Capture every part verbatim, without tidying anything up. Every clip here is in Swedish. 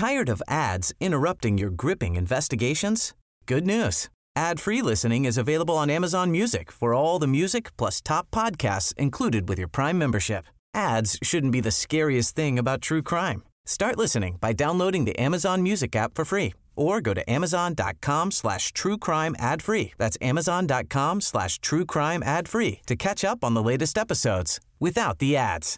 Tired of ads interrupting your gripping investigations? Good news. Ad-free listening is available on Amazon Music for all the music plus top podcasts included with your Prime membership. Ads shouldn't be the scariest thing about true crime. Start listening by downloading the Amazon Music app for free or go to amazon.com slash true crime ad free. That's amazon.com slash true crime ad free to catch up on the latest episodes without the ads.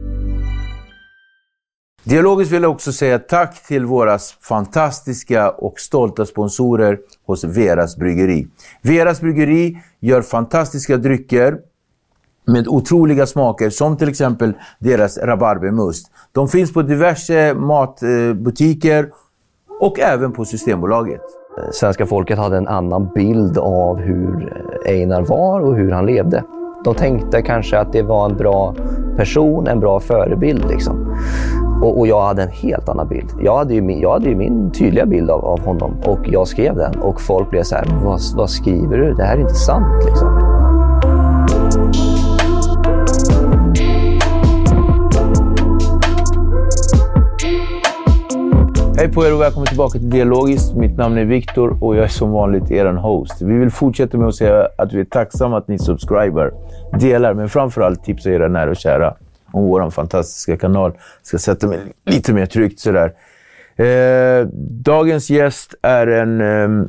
Dialogiskt vill jag också säga tack till våra fantastiska och stolta sponsorer hos Veras Bryggeri. Veras Bryggeri gör fantastiska drycker med otroliga smaker, som till exempel deras rabarbermust. De finns på diverse matbutiker och även på Systembolaget. Svenska folket hade en annan bild av hur Einar var och hur han levde. De tänkte kanske att det var en bra person, en bra förebild liksom. Och, och jag hade en helt annan bild. Jag hade ju min, jag hade ju min tydliga bild av, av honom och jag skrev den. Och folk blev så här, vad, vad skriver du? Det här är inte sant liksom. Hej på er och välkommen tillbaka till Dialogiskt. Mitt namn är Viktor och jag är som vanligt er host. Vi vill fortsätta med att säga att vi är tacksamma att ni subscriber, delar, men framförallt tipsar era nära och kära om vår fantastiska kanal. Ska sätta mig lite mer tryggt sådär. Eh, dagens gäst är en... Eh,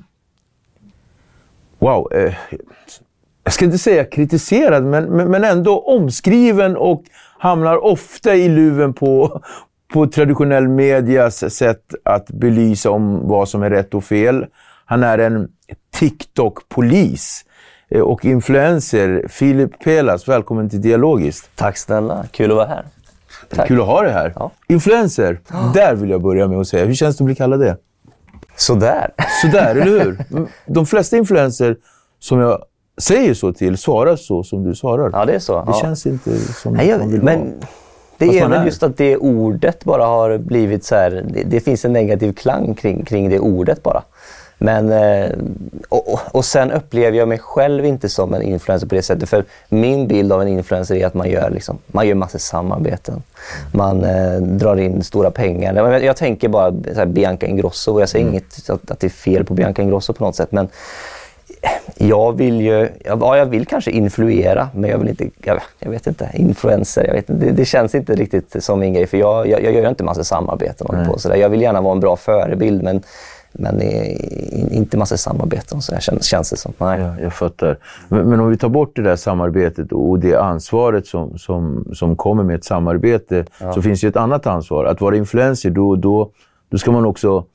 wow. Eh, jag ska inte säga kritiserad, men, men, men ändå omskriven och hamnar ofta i luven på... på traditionell medias sätt att belysa om vad som är rätt och fel. Han är en TikTok-polis och influencer. Filip Pelas, välkommen till Dialogiskt. Tack snälla, kul att vara här. Tack. Kul att ha dig här. Ja. Influencer, ja. Där vill jag börja med att säga. Hur känns det att bli kallad det? Sådär. Sådär, eller hur? De flesta influencer som jag säger så till svarar så som du svarar. Ja, det är så. Det ja. känns inte som Nej, jag, man vill men... ha. Det är väl just att det ordet bara har blivit så här, det, det finns en negativ klang kring, kring det ordet bara. Men, och, och, och sen upplever jag mig själv inte som en influencer på det sättet. För min bild av en influencer är att man gör, liksom, man gör massor samarbeten. Man eh, drar in stora pengar. Jag, jag tänker bara så här, Bianca Ingrosso, och jag säger mm. inget att, att det är fel på Bianca Ingrosso på något sätt. Men jag vill ju, ja, jag vill kanske influera, men jag vill inte, jag, jag vet inte, influencer, jag vet inte, det, det känns inte riktigt som min grej, för jag, jag, jag gör inte massa samarbeten på så där. Jag vill gärna vara en bra förebild, men men inte massa samarbeten så där känns, känns det som. Nej. Ja, jag fattar. Men, men om vi tar bort det där samarbetet och det ansvaret som som som kommer med ett samarbete, ja. Så finns ju ett annat ansvar att vara influencer. Då då då ska man också...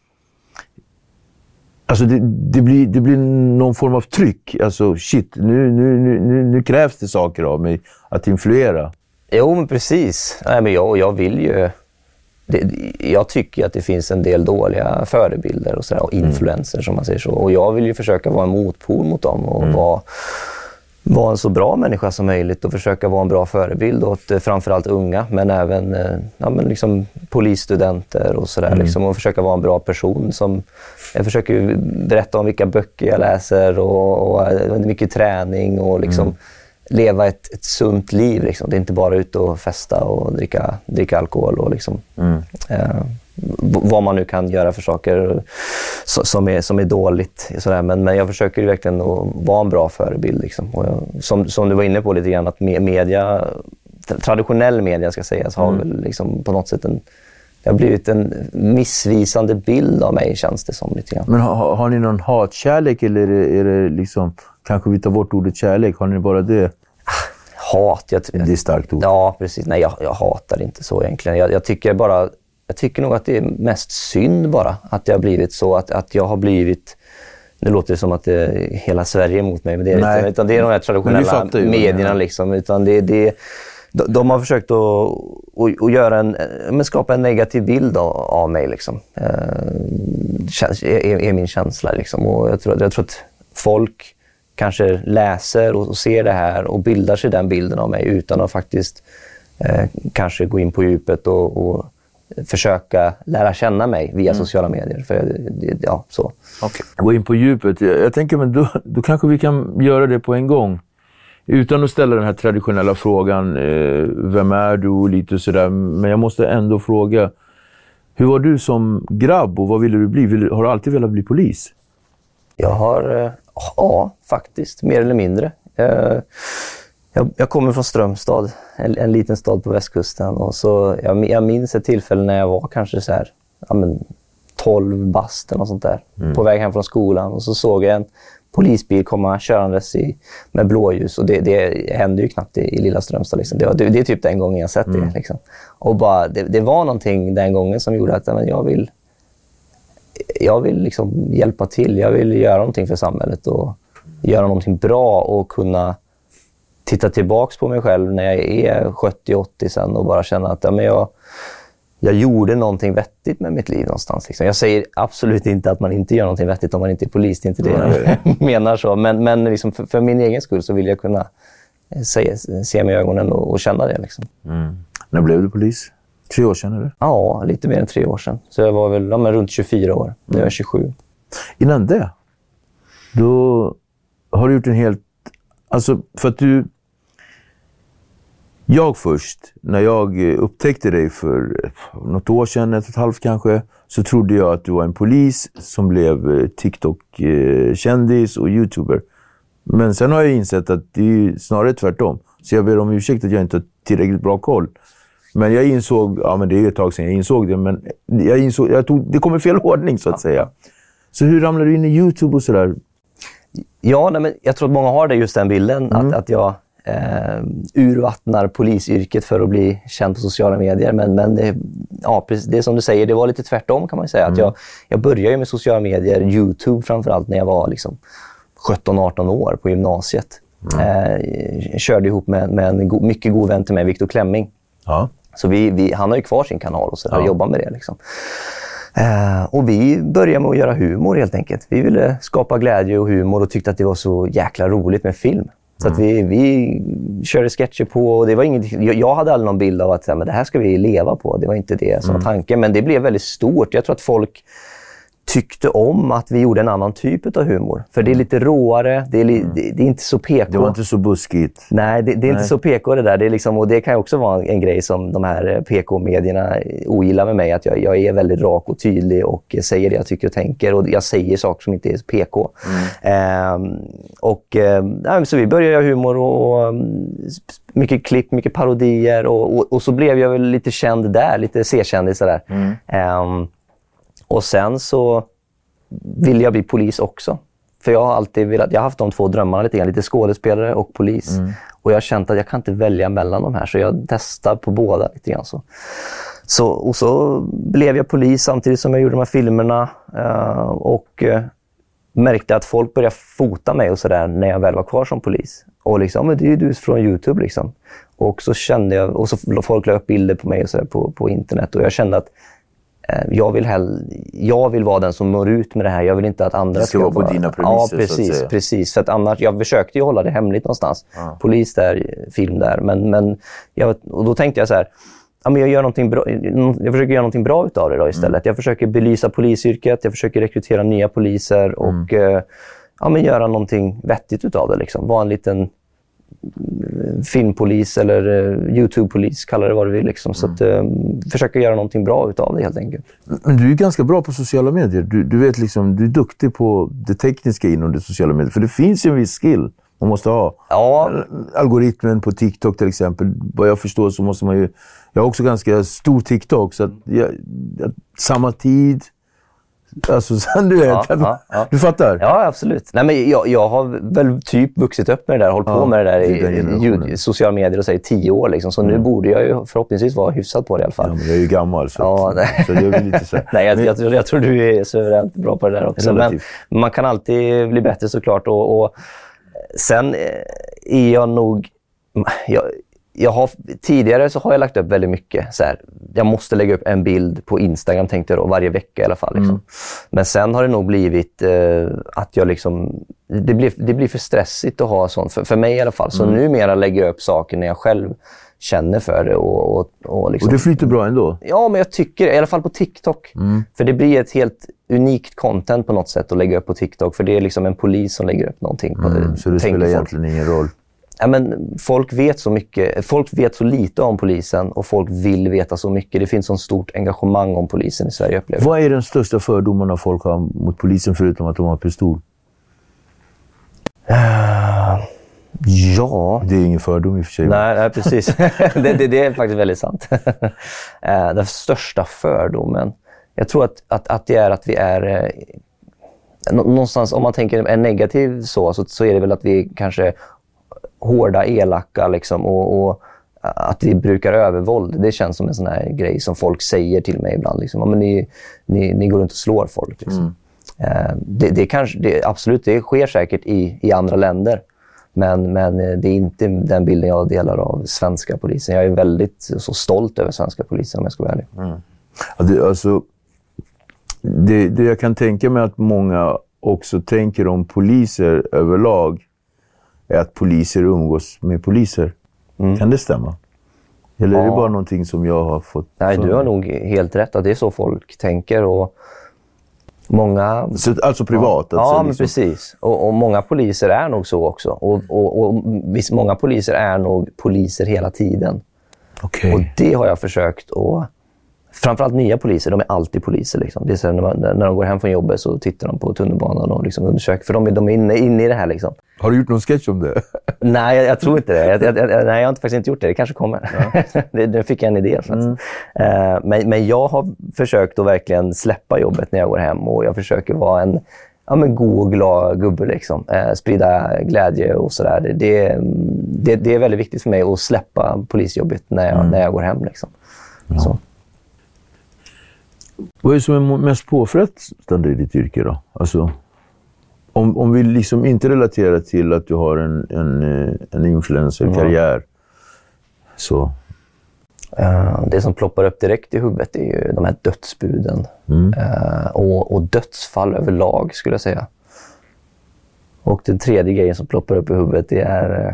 Alltså det, det, blir, det blir någon form av tryck. Alltså shit, nu, nu, nu, nu krävs det saker av mig att influera. Jo, men precis. Nej, men jag, jag vill ju... Det, jag tycker att det finns en del dåliga förebilder och, sådär, och influencer mm. som man säger så. Och jag vill ju försöka vara en motpol mot dem och mm. vara, vara en så bra människa som möjligt och försöka vara en bra förebild åt framförallt unga, men även ja, men liksom polisstudenter och sådär. Mm. Liksom, och försöka vara en bra person som... Jag försöker berätta om vilka böcker jag läser och, och mycket träning och liksom mm. leva ett, ett sunt liv. Liksom. Det är inte bara ut och festa och dricka, dricka alkohol och liksom, mm. eh, vad man nu kan göra för saker så, som, är, som är dåligt. Sådär. Men, men jag försöker ju verkligen att vara en bra förebild. Liksom. Och jag, som, som du var inne på lite grann, att media, traditionell media ska sägas, har mm. väl liksom på något sätt en... Det har blivit en missvisande bild av mig, känns det som lite grann. Men har, har ni någon hatkärlek eller är det, är det liksom, kanske vi tar bort ordet kärlek, har ni bara det? Hat, jag, det är starkt ord. Ja, precis. Nej, jag, jag hatar inte så egentligen. Jag, jag tycker bara, jag tycker nog att det är mest synd bara att det har blivit så, att, att jag har blivit... Nu låter det som att det är hela Sverige emot mig, men det är Nej. inte, utan det är de här traditionella medierna liksom, utan det, det De, de har försökt att, att, att göra en, men skapa en negativ bild av, av mig liksom. Eh, är, är min känsla liksom. Och jag tror, jag tror att folk kanske läser och, och ser det här och bildar sig den bilden av mig utan att faktiskt eh, kanske gå in på djupet och, och försöka lära känna mig via mm. sociala medier. För ja, så. Okay. Gå in på djupet. Jag, jag tänker, men då, då kanske vi kan göra det på en gång. Utan att ställa den här traditionella frågan, eh, vem är du, lite sådär. Men jag måste ändå fråga, Hur var du som grabb och vad ville du bli? Vill, har du alltid velat bli polis? Jag har, ja faktiskt, mer eller mindre. Jag, jag kommer från Strömstad, en, en liten stad på västkusten. Och så, jag, jag minns ett tillfälle när jag var kanske så här, ja, men, tolv bast eller något sånt där. Mm. På väg hem från skolan. Och så såg jag en polisbil komma körandes i, med blåljus. Och det, det hände ju knappt i, i lilla Strömstad. Liksom. Det, det, det är typ den gången jag sett mm. det. Liksom. Och bara, det, det var någonting den gången som gjorde att men, jag vill, jag vill liksom hjälpa till. Jag vill göra någonting för samhället och göra någonting bra och kunna titta tillbaks på mig själv när jag är sjuttio åttio sen och bara känna att ja, men jag, jag gjorde någonting vettigt med mitt liv någonstans. Liksom. Jag säger absolut inte att man inte gör någonting vettigt om man inte är polis, det är inte det mm. jag menar så. Men, men liksom för, för min egen skull så vill jag kunna se, se mig i ögonen och, och känna det. Liksom. Mm. När blev du polis? Tre år sedan eller? Ja, lite mer än tre år sedan. Så jag var väl ja, men runt tjugofyra år, nu är jag tjugosju. Innan det, då har du gjort en helt... Alltså för att du... Jag först, när jag upptäckte dig för något år sedan, ett och ett halvt kanske, så trodde jag att du var en polis som blev TikTok-kändis och YouTuber. Men sen har jag insett att det är snarare tvärtom. Så jag ber om ursäkt att jag inte har tillräckligt bra koll. Men jag insåg, ja men det är ett tag sedan jag insåg det, men jag insåg, jag tog, det kom i fel ordning så att säga. Så hur ramlade du in i YouTube och sådär? Ja, nej, men jag tror att många har det just den bilden, mm. att, att jag eh, urvattnar polisyrket för att bli känd på sociala medier. Men, men det, ja, det är som du säger, det var lite tvärtom kan man säga. Mm. Att jag, jag började ju med sociala medier, YouTube framförallt, när jag var liksom sjutton arton år på gymnasiet. Mm. Eh, körde ihop med, med en go- mycket god vän till mig, Viktor Klemming. Ja. Så vi, vi, han har ju kvar sin kanal och så ja. jobbar med det liksom. Uh, och vi började med att göra humor helt enkelt. Vi ville skapa glädje och humor och tyckte att det var så jäkla roligt med film. Så mm. att vi, vi körde sketcher på och det var inget, jag, jag hade aldrig någon bild av att men det här ska vi leva på. Det var inte det som mm. var tanken, men det blev väldigt stort. Jag tror att folk tyckte om att vi gjorde en annan typ av humor. För det är lite råare, det är, li, mm. det, det är inte så P K. Det var inte så buskigt. Nej, det, det är Nej. inte så P K det där. Det är liksom, och det kan ju också vara en, en grej som de här P K-medierna ogillar med mig. Att jag, jag är väldigt rak och tydlig och säger det jag tycker och tänker. Och jag säger saker som inte är P K. Mm. Eh, och eh, så vi började göra humor och, och mycket klipp, mycket parodier. Och, och, och så blev jag väl lite känd där, lite C-kändis sådär. Mm. Eh, Och sen så vill jag bli polis också. För jag har alltid velat, jag har haft de två drömmarna lite grann, lite skådespelare och polis. Mm. Och jag har känt att jag kan inte välja mellan de här, så jag testar på båda lite grann. Så. Så, och så blev jag polis samtidigt som jag gjorde de här filmerna. Uh, och uh, märkte att folk började fota mig och sådär när jag väl var kvar som polis. Och liksom, men det är ju du från YouTube liksom. Och så kände jag, och så folk la upp bilder på mig och sådär på, på internet. Och jag kände att Jag vill, hell- jag vill vara den som når ut med det här. Jag vill inte att andra ska, ska vara på vara... dina premisser. Ja, precis. Så att säga. precis. För att annars, jag försökte ju hålla det hemligt någonstans. Ah. Polis där, film där. Men, men jag, och då tänkte jag så här, ja, men jag, gör någonting bra, jag försöker göra någonting bra utav det då istället. Mm. Jag försöker belysa polisyrket. Jag försöker rekrytera nya poliser. Och mm. ja, men göra någonting vettigt utav det. Liksom. Vara en liten filmpolis eller uh, YouTube-polis, kallar det vad du vill. Liksom. Så att uh, försöka göra någonting bra utav det helt enkelt. Men du är ganska bra på sociala medier. Du, du vet liksom, du är duktig på det tekniska inom det sociala medier. För det finns ju en viss skill man måste ha. Ja. Algoritmen på TikTok till exempel. Vad jag förstår så måste man ju... Jag har också ganska stor TikTok så att jag, jag, samma tid... Alltså, sen du vet, ja, ja, ja. Du fattar? Ja, absolut. Nej, men jag, jag har väl typ vuxit upp med det där, hållit ja, på med det där i, i sociala medier och säger tio år liksom. Så mm. nu borde jag ju förhoppningsvis vara hyfsad på det i alla fall. Ja, men jag är ju gammal så, ja, att, så det är lite så. Nej, jag, men, jag, jag, jag tror du är suveränt bra på det där också. Men man kan alltid bli bättre såklart. Och, och sen är jag nog... Jag, Jag har, tidigare så har jag lagt upp väldigt mycket så här, jag måste lägga upp en bild på Instagram tänkte jag då, varje vecka i alla fall liksom. Mm. Men sen har det nog blivit eh, att jag liksom det blir, det blir för stressigt att ha sånt för, för mig i alla fall. Så mm. numera lägger jag upp saker när jag själv känner för det och, och, och, liksom, och det flyter bra ändå? Ja, men jag tycker i alla fall på TikTok. Mm. För det blir ett helt unikt content på något sätt att lägga upp på TikTok, för det är liksom en polis som lägger upp någonting på mm, det. Så det spelar egentligen ingen roll? Ja, men folk vet så mycket, folk vet så lite om polisen och folk vill veta så mycket. Det finns så stort engagemang om polisen i Sverige, upplever. Vad är den största fördomarna folk har mot polisen förutom att de har pistol? Uh, ja. Det är ingen fördom i och för sig. Nej, nej precis. det, det, det är faktiskt väldigt sant. uh, den största fördomen. Jag tror att, att, att det är att vi är... Uh, någonstans, om man tänker en negativ så, så, så är det väl att vi kanske hårda, elaka liksom, och, och att vi brukar övervåld. Det känns som en sån här grej som folk säger till mig ibland. Liksom. Ja, men ni, ni, ni går runt och slår folk. Liksom. Mm. Uh, det, det, kanske, det, absolut, det sker säkert i, i andra länder. Men, men det är inte den bilden jag delar av svenska polisen. Jag är väldigt så stolt över svenska polisen, om jag ska vara ärlig. Mm. Ja, det, alltså, det, det jag kan tänka mig att många också tänker om poliser överlag är att poliser umgås med poliser. Mm. Kan det stämma? Eller ja. Är det bara någonting som jag har fått... Nej, du har nog helt rätt att det är så folk tänker. Och många... Så, alltså privat? Ja, alltså, ja men liksom. Precis. Och, och många poliser är nog så också. Och, och, och visst, många poliser är nog poliser hela tiden. Okay. Och det har jag försökt att... Framförallt nya poliser, de är alltid poliser. Liksom. Det är så när, man, när de går hem från jobbet så tittar de på tunnelbanan och liksom undersöker. För de är, de är inne, inne i det här. Liksom. Har du gjort någon sketch om det? Nej, jag, jag tror inte det. Jag, jag, jag, nej, jag har inte, faktiskt inte gjort det. Det kanske kommer. Ja. det, det fick jag en idé. Så mm. uh, men, men jag har försökt att verkligen släppa jobbet när jag går hem. Och jag försöker vara en ja, men god och glad gubbe. Liksom. Uh, sprida glädje och sådär. Det, det, det, det är väldigt viktigt för mig att släppa polisjobbet när jag, mm. när jag går hem. Liksom. Ja. Så. Vad är det som är mest påfrestande i ditt yrke då? Alltså, om, om vi liksom inte relaterar till att du har en, en, en influencer-karriär, mm. så... Uh, det som ploppar upp direkt i huvudet är ju de här dödsbuden. Mm. Uh, och, och dödsfall överlag, skulle jag säga. Och den tredje grejen som ploppar upp i huvudet det är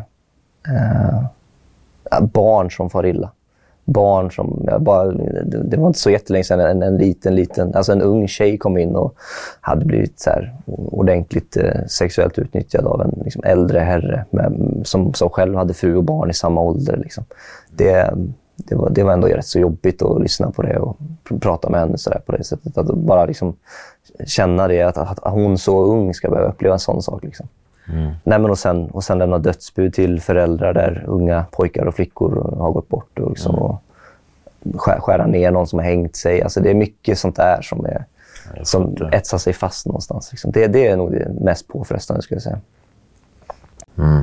uh, barn som far illa. Barn som, jag bara, det, det var inte så jättelänge sedan en, en liten, liten, alltså en ung tjej kom in och hade blivit så här ordentligt eh, sexuellt utnyttjad av en liksom, äldre herre med, som, som själv hade fru och barn i samma ålder. Liksom. Det, det, var, det var ändå rätt så jobbigt att lyssna på det och pr- prata med henne så där, på det sättet. Att bara liksom, känna det, att, att hon så ung ska behöva uppleva en sån sak. Liksom. Mm. Nej, men och, sen, och sen lämna dödsbud till föräldrar där unga pojkar och flickor har gått bort och, liksom, mm. och skär, skära ner någon som har hängt sig. Alltså, det är mycket sånt där som, är, som etsar sig fast någonstans. Liksom. Det, det är nog det mest påfrestande, skulle jag säga. Mm.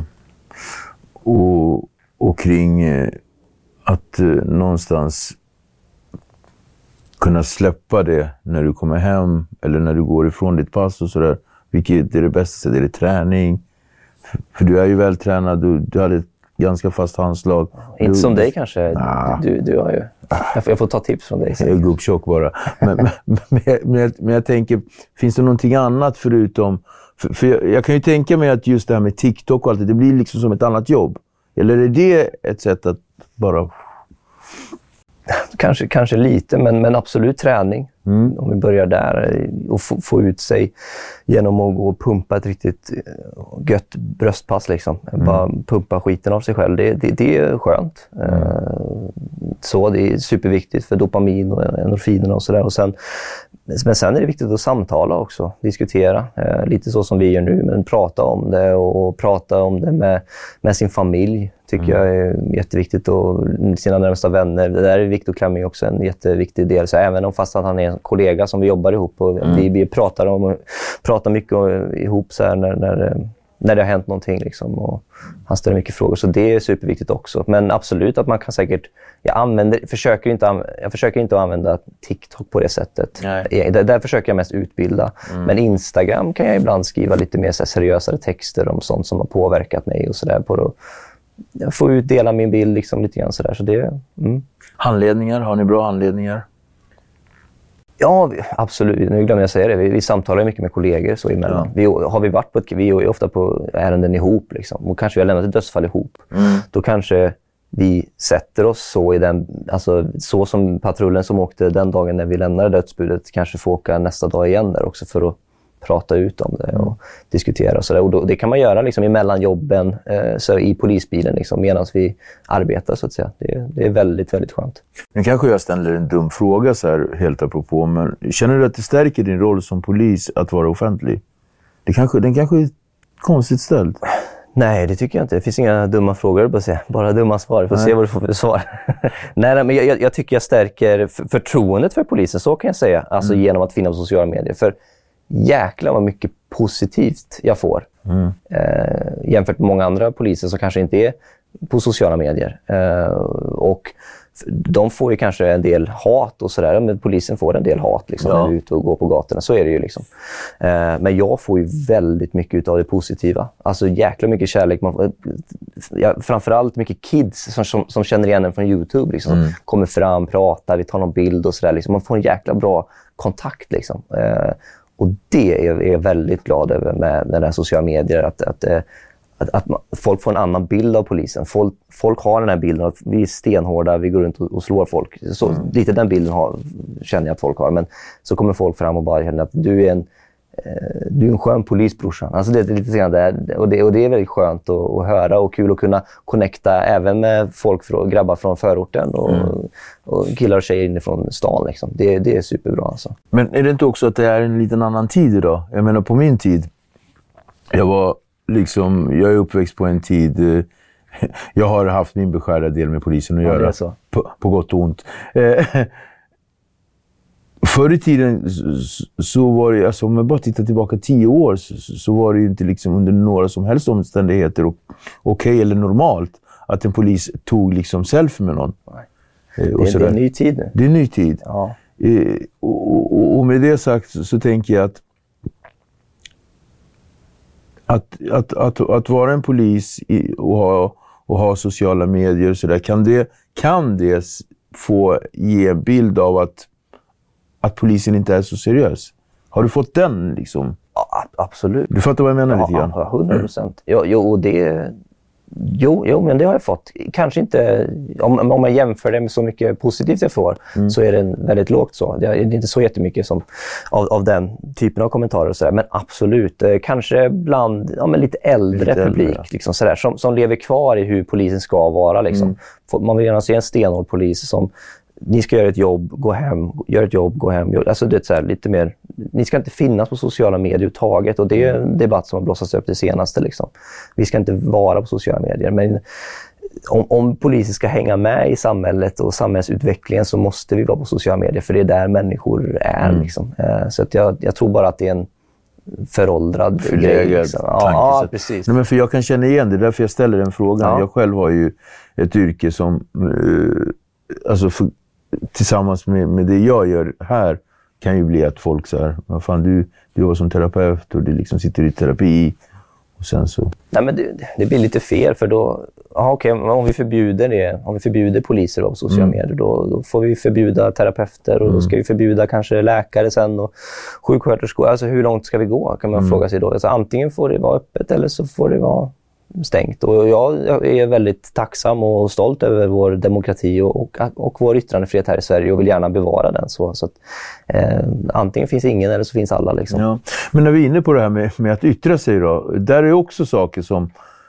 Och, och kring eh, att eh, någonstans kunna släppa det när du kommer hem eller när du går ifrån ditt pass och sådär. Vilket är det bästa? Det är det träning. För, för du är ju vältränad. Du, du hade ett ganska fast handslag. Inte du, som dig kanske. Nah. Du, du har ju... Jag får, jag får ta tips från dig. Jag är gubbtjock bara. men, men, men, men, jag, men jag tänker, finns det någonting annat förutom... För, för jag, jag kan ju tänka mig att just det här med TikTok och allt det, det blir liksom som ett annat jobb. Eller är det ett sätt att bara... Kanske, kanske lite, men, men absolut träning. Mm. Om vi börjar där och få, få ut sig genom att gå och pumpa ett riktigt gött bröstpass. Liksom. Mm. Bara pumpa skiten av sig själv. Det, det, det är skönt. Mm. Så det är superviktigt för dopamin och endorfinerna och sådär. Och sen, men sen är det viktigt att samtala också, diskutera. Lite så som vi gör nu, men prata om det och, och prata om det med, med sin familj. Tycker mm. jag är jätteviktigt, och sina närmsta vänner. Det där är viktigt att klämma också en jätteviktig del. Så även om fast att han är en kollega som vi jobbar ihop och mm. vi, vi pratar om pratar mycket ihop så här när, när, när det har hänt någonting liksom, och han ställer mycket frågor, så det är superviktigt också. Men absolut att man kan säkert, jag använder försöker inte jag försöker inte att använda TikTok på det sättet. Där, där försöker jag mest utbilda. Mm. Men Instagram kan jag ibland skriva lite mer så här, seriösare texter om sånt som har påverkat mig och så där, på att jag får ut dela min bild liksom lite grann så där, så det mm. Handledningar, har ni bra handledningar? Ja, absolut. Nu glömde jag säga det. Vi, vi samtalar mycket med kollegor så emellan. Ja. Vi, har vi varit på ett, vi är ofta på ärenden ihop liksom, och kanske vi har lämnat ett dödsfall ihop. Mm. Då kanske vi sätter oss så i den, alltså så som patrullen som åkte den dagen när vi lämnade dödsbudet kanske får åka nästa dag igen där också för att prata ut om det och mm. diskutera och sådär. Och då, det kan man göra liksom emellan jobben eh, så i polisbilen liksom, medan vi arbetar så att säga. Det, det är väldigt, väldigt skönt. Nu kanske jag ställer en dum fråga så här helt apropå, men känner du att det stärker din roll som polis att vara offentlig? Det kanske, den kanske är konstigt ställd. Nej, det tycker jag inte. Det finns inga dumma frågor, bara, se. bara dumma svar. Får se vad du får för svar. Nej, men jag, jag tycker jag stärker förtroendet för polisen, så kan jag säga. Alltså mm. genom att finnas på sociala medier. För jäklar vad mycket positivt jag får. Mm. Eh, jämfört med många andra poliser som kanske inte är på sociala medier. Eh, och de får ju kanske en del hat och sådär, men polisen får en del hat liksom, ja. när de är ute och går på gatorna, så är det ju liksom. Eh, men jag får ju väldigt mycket av det positiva. Alltså jäkla mycket kärlek. Man får, ja, framförallt mycket kids som, som, som känner igen en från YouTube liksom, mm. kommer fram, pratar, vi tar någon bild och sådär. Liksom. Man får en jäkla bra kontakt liksom. Eh, och det är, är jag väldigt glad över med, med den sociala medier, att, att Att, att man, folk får en annan bild av polisen. Folk, folk har den här bilden att vi är stenhårda, vi går runt och, och slår folk. Så, mm. Lite den bilden har, känner jag att folk har. Men så kommer folk fram och bara känner att du är en, eh, du är en skön polisbrorsan. Alltså det är lite grann där. Och det, och det är väldigt skönt att, att höra och kul att kunna connecta även med folk, från, grabbar från förorten och, mm. och killar och tjejer inifrån stan. Liksom. Det, det är superbra. Alltså. Men är det inte också att det är en liten annan tid idag? Jag menar på min tid, jag var liksom, jag är uppväxt på en tid, jag har haft min beskärda del med polisen att ja, göra, så. På, på gott och ont. Eh, förr i tiden så, så var det, alltså om jag bara tittar tillbaka tio år så, så var det ju inte liksom under några som helst omständigheter okej okay, eller normalt att en polis tog liksom selfie med någon. Eh, och det, det är en ny tid nu. Det är en ny tid. Ja. Eh, och, och, och med det sagt så, så tänker jag att Att, att, att, att vara en polis i, och, ha, och ha sociala medier och sådär, kan det, kan det få ge en bild av att, att polisen inte är så seriös? Har du fått den liksom? Ja, absolut. Du fattar vad jag menar ja, lite grann? Ja, hundra procent. Jo, jo, det, jo, jo, men det har jag fått. Kanske inte, om, om man jämför det med så mycket positivt jag får, mm. så är det väldigt lågt så. Det är inte så jättemycket som, av, av den typen av kommentarer och sådär. Men absolut, kanske bland ja, men lite äldre lite publik äldre. Liksom sådär, som, som lever kvar i hur polisen ska vara. Liksom. Mm. Man vill gärna se en stenhård polis som ni ska göra ett jobb, gå hem, gör ett jobb, gå hem. Alltså det är så här, lite mer, ni ska inte finnas på sociala medier uttaget, och det är en debatt som har blossats upp det senaste liksom. Vi ska inte vara på sociala medier, men om, om polisen ska hänga med i samhället och samhällsutvecklingen så måste vi vara på sociala medier, för det är där människor är mm. liksom. Så att jag, jag tror bara att det är en föråldrad grej. Liksom. Ja, ja, precis. Nej, men för jag kan känna igen det, därför jag ställer den frågan. Ja. Jag själv har ju ett yrke som uh, alltså för, tillsammans med, med det jag gör här kan ju bli att folk så här, vad fan, du, du var som terapeut och du liksom sitter i terapi och sen så... Nej, men det, det blir lite fel, för då, aha, okej, om vi förbjuder det, om vi förbjuder poliser på sociala mm. medier, då, då får vi förbjuda terapeuter och mm. då ska vi förbjuda kanske läkare sen och sjuksköterskor. Alltså hur långt ska vi gå, kan man mm. fråga sig då. Alltså, antingen får det vara öppet eller så får det vara stängt. Och jag, jag är väldigt tacksam och stolt över vår demokrati och, och, och vår yttrandefrihet här i Sverige och vill gärna bevara den. Så, så att, eh, antingen finns ingen eller så finns alla. Liksom. Ja. Men när vi är inne på det här med, med att yttra sig då, där är också saker som...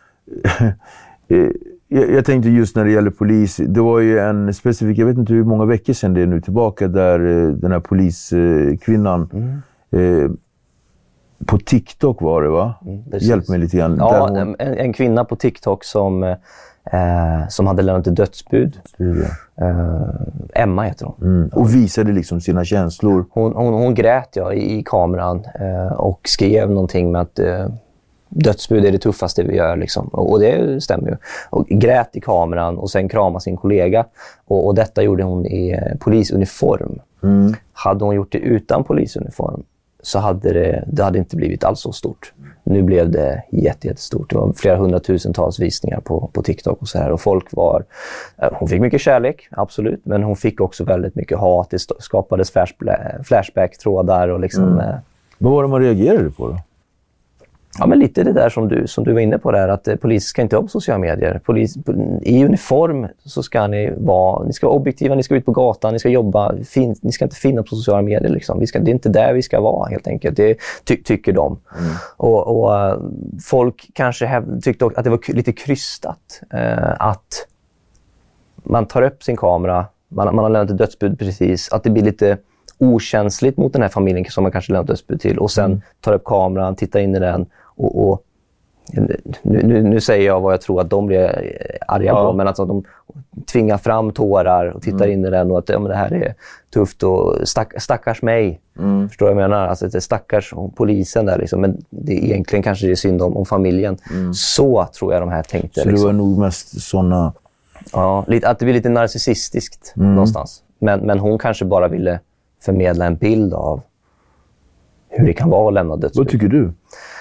jag, jag tänkte just när det gäller polis, det var ju en specifik, jag vet inte hur många veckor sedan det är nu tillbaka, där den här poliskvinnan... Mm. Eh, på TikTok var det, va? Mm, Hjälp mig lite grann. Ja, hon... en, en kvinna på TikTok som, eh, som hade lämnat ett dödsbud. Eh, Emma heter hon. Mm. Och visade liksom sina känslor. Hon, hon, hon grät ja, i, i kameran eh, och skrev någonting med att eh, dödsbud är det tuffaste vi gör. Liksom. Och, och det stämmer ju. Och grät i kameran och sen kramade sin kollega. Och, och detta gjorde hon i eh, polisuniform. Mm. Hade hon gjort det utan polisuniform så hade det, det hade inte blivit alls så stort. Nu blev det jätte, jättestort. Det var flera hundratusentals visningar på, på TikTok och så här. Och folk var... Hon fick mycket kärlek, absolut. Men hon fick också väldigt mycket hat. Det skapades flashback-trådar och liksom... Mm. Vad var det man reagerade på då? Ja, men lite det där som du, som du var inne på där, att eh, polis ska inte vara på sociala medier. Polis, i uniform så ska ni vara, ni ska vara objektiva, ni ska ut på gatan, ni ska jobba, fin, ni ska inte finna på sociala medier. Liksom. Vi ska, det är inte där vi ska vara helt enkelt, det ty, tycker de. Mm. Och, och uh, folk kanske häv, tyckte att det var k- lite krystat uh, att man tar upp sin kamera, man, man har lämnat ett dödsbud precis, att det blir lite okänsligt mot den här familjen som man kanske lämnat dödsbud till, och sen mm. tar upp kameran, tittar in i den och, och nu, nu, nu säger jag vad jag tror att de blir arga ja. på, men alltså de tvingar fram tårar och tittar mm. in i den och att ja, men det här är tufft och stack, stackars mig. Mm. Förstår du vad jag menar? Alltså det är stackars polisen där liksom, men det är egentligen kanske det är synd om, om familjen. Mm. Så tror jag de här tänkte. Så liksom. det var nog mest sådana... Ja, lite, att det blir lite narcissistiskt mm. någonstans. Men, men hon kanske bara ville förmedla en bild av hur det kan vara att lämna dödsbud. Vad tycker du?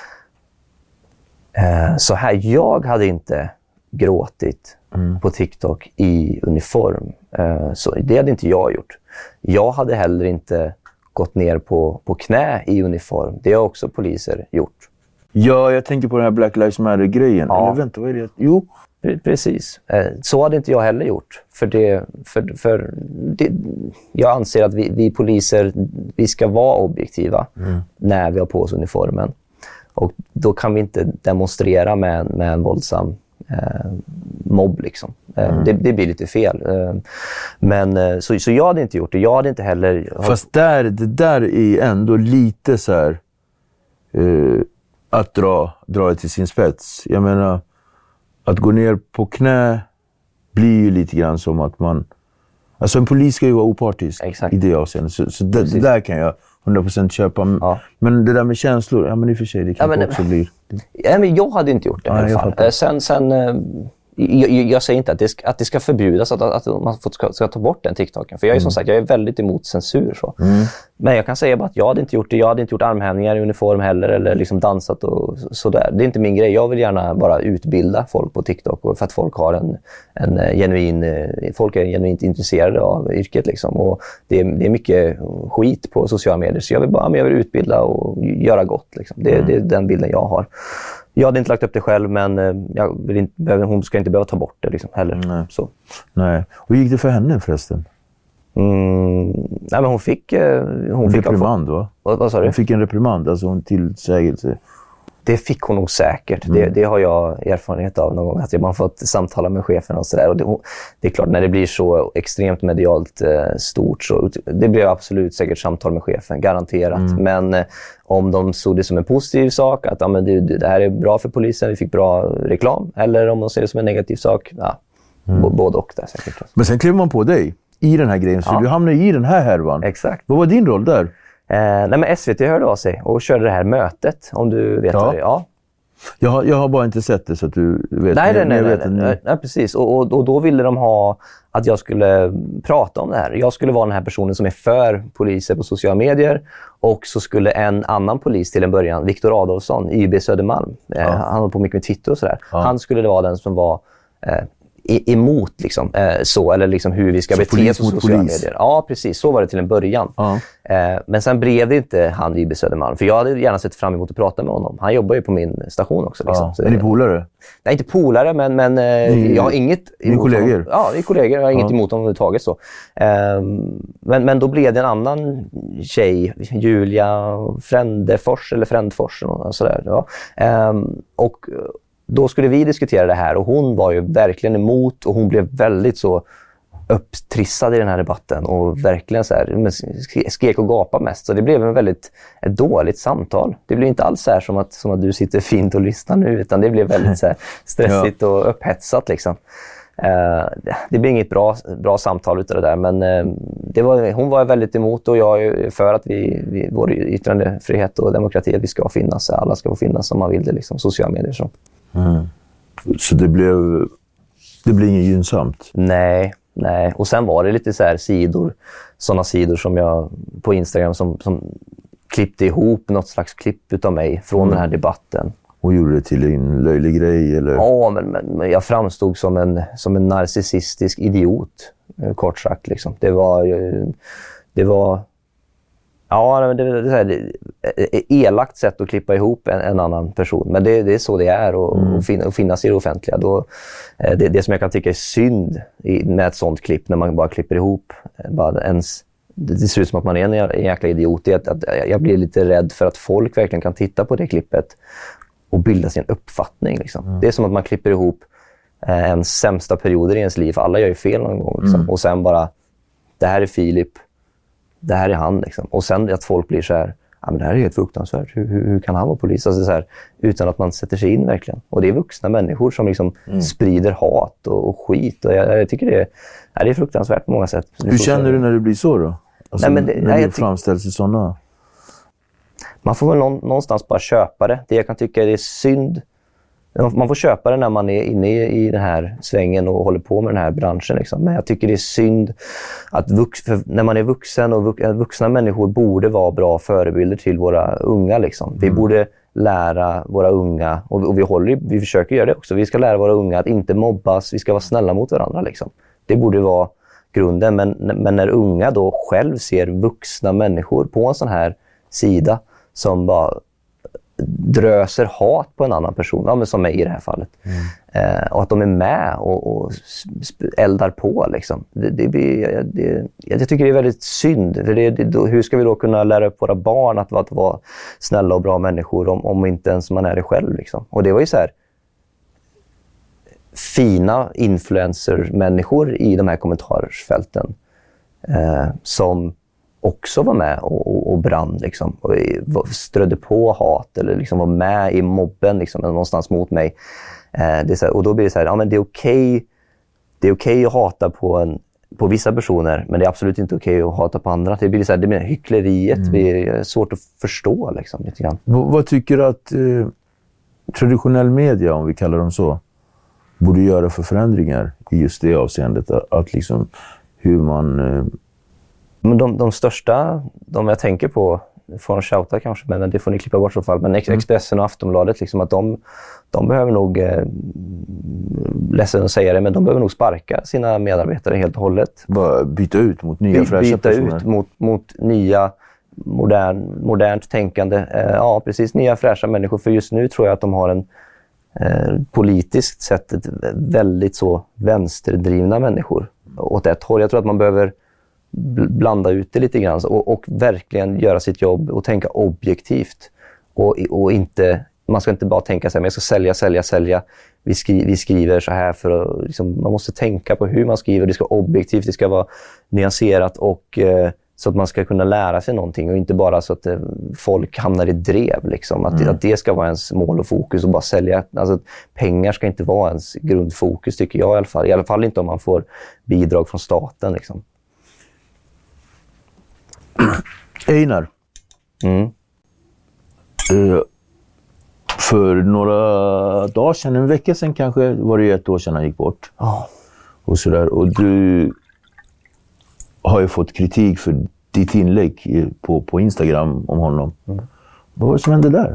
Eh, så här, jag hade inte gråtit mm. på TikTok i uniform. Eh, så det hade inte jag gjort. Jag hade heller inte gått ner på, på knä i uniform. Det har också poliser gjort. Ja, jag tänker på den här Black Lives Matter-grejen. Ja. Eller vänta, vad är det? Jo. Precis. Så hade inte jag heller gjort. För det, för, för det, jag anser att vi, vi poliser, vi ska vara objektiva mm. när vi har på oss uniformen. Och då kan vi inte demonstrera med, med en våldsam eh, mobb. Liksom. Mm. Det, det blir lite fel. Men, så, så jag hade inte gjort det. Jag hade inte heller... Fast där, det där är ändå lite så här... Uh, att dra, dra det till sin spets. Jag menar... Att gå ner på knä blir ju lite grann som att man... Alltså en polis ska ju vara opartisk. Exakt. I det avseendet. Så, så det, det där kan jag hundra procent köpa. Ja. Men det där med känslor, ja men i och för sig, det kan ja, men, också bli... Ja, men jag hade inte gjort det ja, i alla fall. Sen... sen Jag, jag säger inte att det ska, att det ska förbjudas, att, att man får, ska, ska ta bort den TikToken. För jag är som mm. sagt, jag är väldigt emot censur. Så. Mm. Men jag kan säga bara att jag hade inte gjort det. Jag hade inte gjort armhävningar i uniform heller, eller liksom dansat och sådär. Det är inte min grej. Jag vill gärna bara utbilda folk på TikTok, för att folk har en, en genuin, folk är genuint intresserade av yrket. Liksom. Och det är, det är mycket skit på sociala medier. Så jag vill bara jag vill utbilda och göra gott. Liksom. Det, mm. det är den bilden jag har. Jag hade inte lagt upp det själv, men jag vill inte, hon ska inte behöva ta bort det liksom, heller. Nej. Så. Nej. Och hur gick det för henne förresten? Mm, nej, men hon fick... Hon en fick reprimand, va? Vad, vad sa du? Hon fick en reprimand, alltså en tillsägelse. Det fick hon nog säkert. Mm. Det, det har jag erfarenhet av någon gång. Att man fått samtala med chefen och sådär. Och det, det är klart, när det blir så extremt medialt eh, stort, så det blir absolut säkert samtal med chefen, garanterat. Mm. Men eh, om de såg det som en positiv sak, att ja, men det, det här är bra för polisen, vi fick bra reklam. Eller om de ser det som en negativ sak, ja, mm. b- både och där säkert. Men sen klev man på dig i den här grejen, så ja. Du hamnade i den här härvan. Exakt. Vad var din roll där? Eh, nej, men S V T hörde av sig och körde det här mötet, om du vet ja. det. Ja. Jag har, jag har bara inte sett det så att du vet. Nej, nej, nej, nej, nej, nej, nej precis. Och, och, och då ville de ha att jag skulle prata om det här. Jag skulle vara den här personen som är för poliser på sociala medier, och så skulle en annan polis till en början, Viktor Adolfsson, Y B Södermalm, ja. eh, han håller på mycket med Twitter och sådär. Ja. Han skulle vara den som var eh, emot liksom, eh, så, eller liksom hur vi ska bete oss på sociala polis. medier. Ja, precis. Så var det till en början. Ja. Eh, men sen blev det inte han Y B Södermalm. För jag hade gärna sett fram emot att prata med honom. Han jobbar ju på min station också. Liksom. Ja. Så är ni polare? Nej, inte polare, men, men eh, mm. jag har inget emot kollegor. honom. Ja, vi är kollegor. Jag har inget ja. emot honom överhuvudtaget. Så. Eh, men, men då blev det en annan tjej, Julia Frändefors, eller Frändfors. Och sådär, ja. eh, och då skulle vi diskutera det här, och hon var ju verkligen emot, och hon blev väldigt så upptrissad i den här debatten och verkligen så här skrek och gapade mest. Så det blev en väldigt ett dåligt samtal. Det blev inte alls så här som att, som att du sitter fint och lyssnar nu, utan det blev väldigt så här stressigt ja. och upphetsat liksom. Uh, det blev inget bra, bra samtal utav det där, men uh, det var, hon var väldigt emot, och jag är för att vi, vi, vår yttrandefrihet och demokrati, att vi ska finnas, alla ska få finnas som man vill det, liksom, sociala medier så. Mm. Så det blev, det blev inget gynnsamt? Nej, nej. Och sen var det lite så här sidor, sådana sidor som jag på Instagram som, som klippte ihop något slags klipp utav mig från mm. den här debatten. Och gjorde det till en löjlig grej? Eller? Ja, men, men jag framstod som en, som en narcissistisk idiot, kort sagt. Liksom. Det var... Det var Ja, det är, det är ett elakt sätt att klippa ihop en, en annan person. Men det, det är så det är och, mm. och, fin, och finnas i det offentliga. Då, det, det som jag kan tycka är synd i, med ett sånt klipp, när man bara klipper ihop bara ens, det, det ser ut som att man är en, en jäkla idiot. Det, att, att jag blir lite rädd för att folk verkligen kan titta på det klippet och bilda sin uppfattning. Liksom. Mm. Det är som att man klipper ihop eh, ens sämsta perioder i ens liv. Alla gör ju fel någon gång. Liksom. Mm. Och sen bara, det här är Filip. Det här är han. Liksom. Och sen att folk blir så här, ja, men det här är helt fruktansvärt. Hur, hur, hur kan han vara polis? Alltså, så här, utan att man sätter sig in verkligen. Och det är vuxna människor som liksom mm. sprider hat och, och skit. Och jag, jag tycker det är, ja, det är fruktansvärt på många sätt. Hur känner du när det blir så då? Alltså, nej, men det, när det framställs i sådana... Man får väl någonstans bara köpa det. Det jag kan tycka är det är synd. Man får köpa det när man är inne i, i den här svängen och håller på med den här branschen. Liksom. Men jag tycker det är synd att vux, när man är vuxen och vux, vuxna människor borde vara bra förebilder till våra unga. Liksom. Mm. Vi borde lära våra unga, och, och vi, håller, vi försöker göra det också, vi ska lära våra unga att inte mobbas, vi ska vara snälla mot varandra. Liksom. Det borde vara grunden. Men, men när unga då själv ser vuxna människor på en sån här sida som bara dröser hat på en annan person, ja, men som mig i det här fallet. Mm. Eh, och att de är med och, och eldar på. Liksom. Det, det, det, det, jag tycker det är väldigt synd. För det, det, hur ska vi då kunna lära upp våra barn att, att vara snälla och bra människor om, om inte ens man är det själv? Liksom. Och det var ju så här fina influencer-människor i de här kommentarsfälten eh, som också var med och, och, och brann liksom, och strödde på hat eller liksom var med i mobben liksom, någonstans mot mig. Eh, det är så här, och då blir det så här, ja, men det är okej det är okej att hata på, en, på vissa personer, men det är absolut inte okej att hata på andra. Det blir så här, det blir hyckleriet, mm. det är svårt att förstå liksom, lite grann. V- vad tycker du att eh, traditionell media, om vi kallar dem så, borde göra för förändringar i just det avseendet? Att, att liksom hur man... Eh, Men de, de största, de jag tänker på, får en shouta kanske, men det får ni klippa bort i så fall. Men Expressen och Aftonbladet, liksom, att de, de behöver nog, eh, ledsen att säga det, men de behöver nog sparka sina medarbetare helt och hållet. Bara byta ut mot nya By, fräscha byta personer? Byta ut mot, mot nya, modern, modernt tänkande. Eh, ja, precis, nya fräscha människor. För just nu tror jag att de har en eh, politiskt sett ett väldigt så vänsterdrivna människor åt ett håll. Jag tror att man behöver blanda ut det lite grann och, och verkligen göra sitt jobb och tänka objektivt. Och, och inte, man ska inte bara tänka så här, men jag ska sälja, sälja, sälja. Vi, skri, vi skriver så här för att, liksom, man måste tänka på hur man skriver. Det ska vara objektivt, det ska vara nyanserat och eh, så att man ska kunna lära sig någonting och inte bara så att eh, folk hamnar i drev. Liksom. Att, mm. att det ska vara ens mål och fokus och bara sälja. Alltså, pengar ska inte vara ens grundfokus, tycker jag i alla fall. I alla fall inte om man får bidrag från staten. Liksom. Einar. Mm. Uh, för några dagar sedan, en vecka sedan kanske, var det ju ett år sedan han gick bort. Oh. Och sådär. Och du har ju fått kritik för ditt inlägg på, på Instagram om honom. Mm. Vad var det som hände där?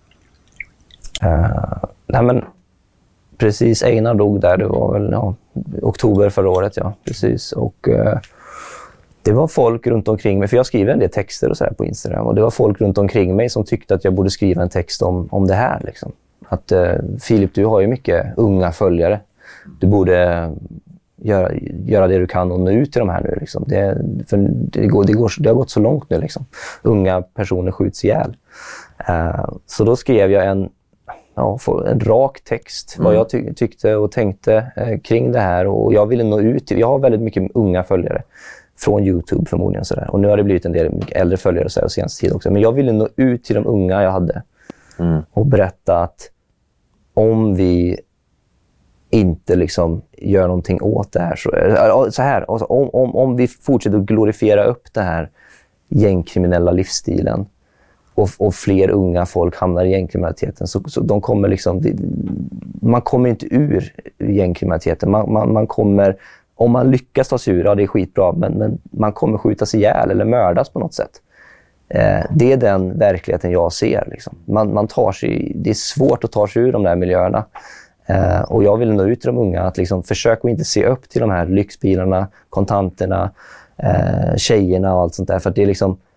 Uh, nej men, precis, Einar dog där. Det var väl ja, oktober förra året, ja. Precis. Och... Uh, Det var folk runt omkring mig, för jag skriver en del texter och så här på Instagram, och det var folk runt omkring mig som tyckte att jag borde skriva en text om, om det här. Liksom. Att eh, Filip, du har ju mycket unga följare. Du borde göra, göra det du kan och nå ut till de här nu. Liksom. Det, för det, går, det, går, det har gått så långt nu. Liksom. Unga personer skjuts ihjäl. Uh, så då skrev jag en, ja, en rak text, mm. vad jag ty- tyckte och tänkte eh, kring det här. Och jag ville nå ut till, jag har väldigt mycket unga följare. Från YouTube förmodligen sådär. Och nu har det blivit en del mycket äldre följare så här, och senaste tid också. Men jag ville nå ut till de unga jag hade. Mm. Och berätta att om vi inte liksom gör någonting åt det här. Så, så här alltså, om, om, om vi fortsätter att glorifiera upp den här gängkriminella livsstilen. Och, och fler unga folk hamnar i gängkriminaliteten. Så, så de kommer liksom... Man kommer inte ur gängkriminaliteten. Man, man, man kommer... Om man lyckas ta sig ur, ja, det är skitbra, men, men man kommer skjutas ihjäl eller mördas på något sätt. Eh, det är den verkligheten jag ser. Liksom. Man, man tar sig, det är svårt att ta sig ur de där miljöerna. Eh, och jag vill nå ut till de unga att liksom, försöka inte se upp till de här lyxbilarna, kontanterna, eh, tjejerna och allt sånt där. För att det är liksom,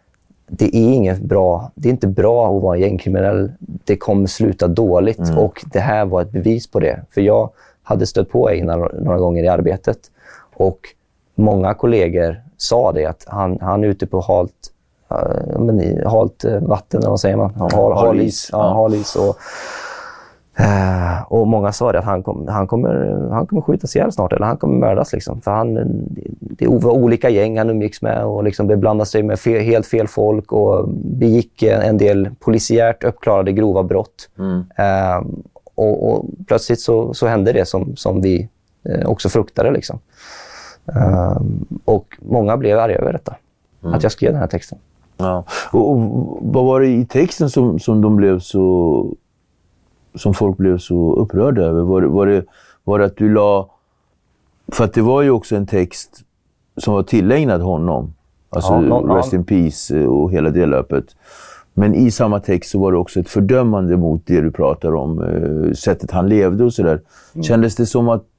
det är inget bra, det är inte bra att vara gängkriminell. Det kommer sluta dåligt mm. och det här var ett bevis på det. För jag hade stött på Einar några gånger i arbetet och många kollegor sa det att han, han är ute på halt, uh, men, halt vatten, vad säger man? Hal, hal, halis. Ja, halis och, uh, och många sa det att han, kom, han, kommer, han kommer skjutas ihjäl snart eller han kommer mördas. Liksom. För han, det var olika gäng han umgicks med och liksom beblandade sig med fel, helt fel folk och begick en del polisiärt uppklarade grova brott. Mm. Uh, och, och plötsligt så, så hände det som, som vi uh, också fruktade. Liksom. Uh, och många blev arga över detta. Mm. Att jag skrev den här texten. Ja. Och, och vad var det i texten som, som de blev så som folk blev så upprörda över? Var, var, det, var det att du la... För att det var ju också en text som var tillägnad honom. Alltså ja, no, Rest no. in Peace och hela det löpet. Men i samma text så var det också ett fördömande mot det du pratar om. Eh, sättet han levde och sådär. Mm. Kändes det som att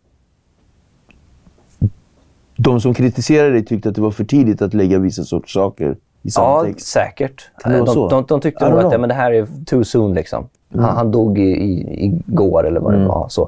de som kritiserade dig tyckte att det var för tidigt att lägga vissa sorts saker i samma ja, text? Säkert. De, de, de, de tyckte nog att ja, men det här är too soon. Liksom. Mm. Han, han dog i, i, igår eller vad det mm. var. Så.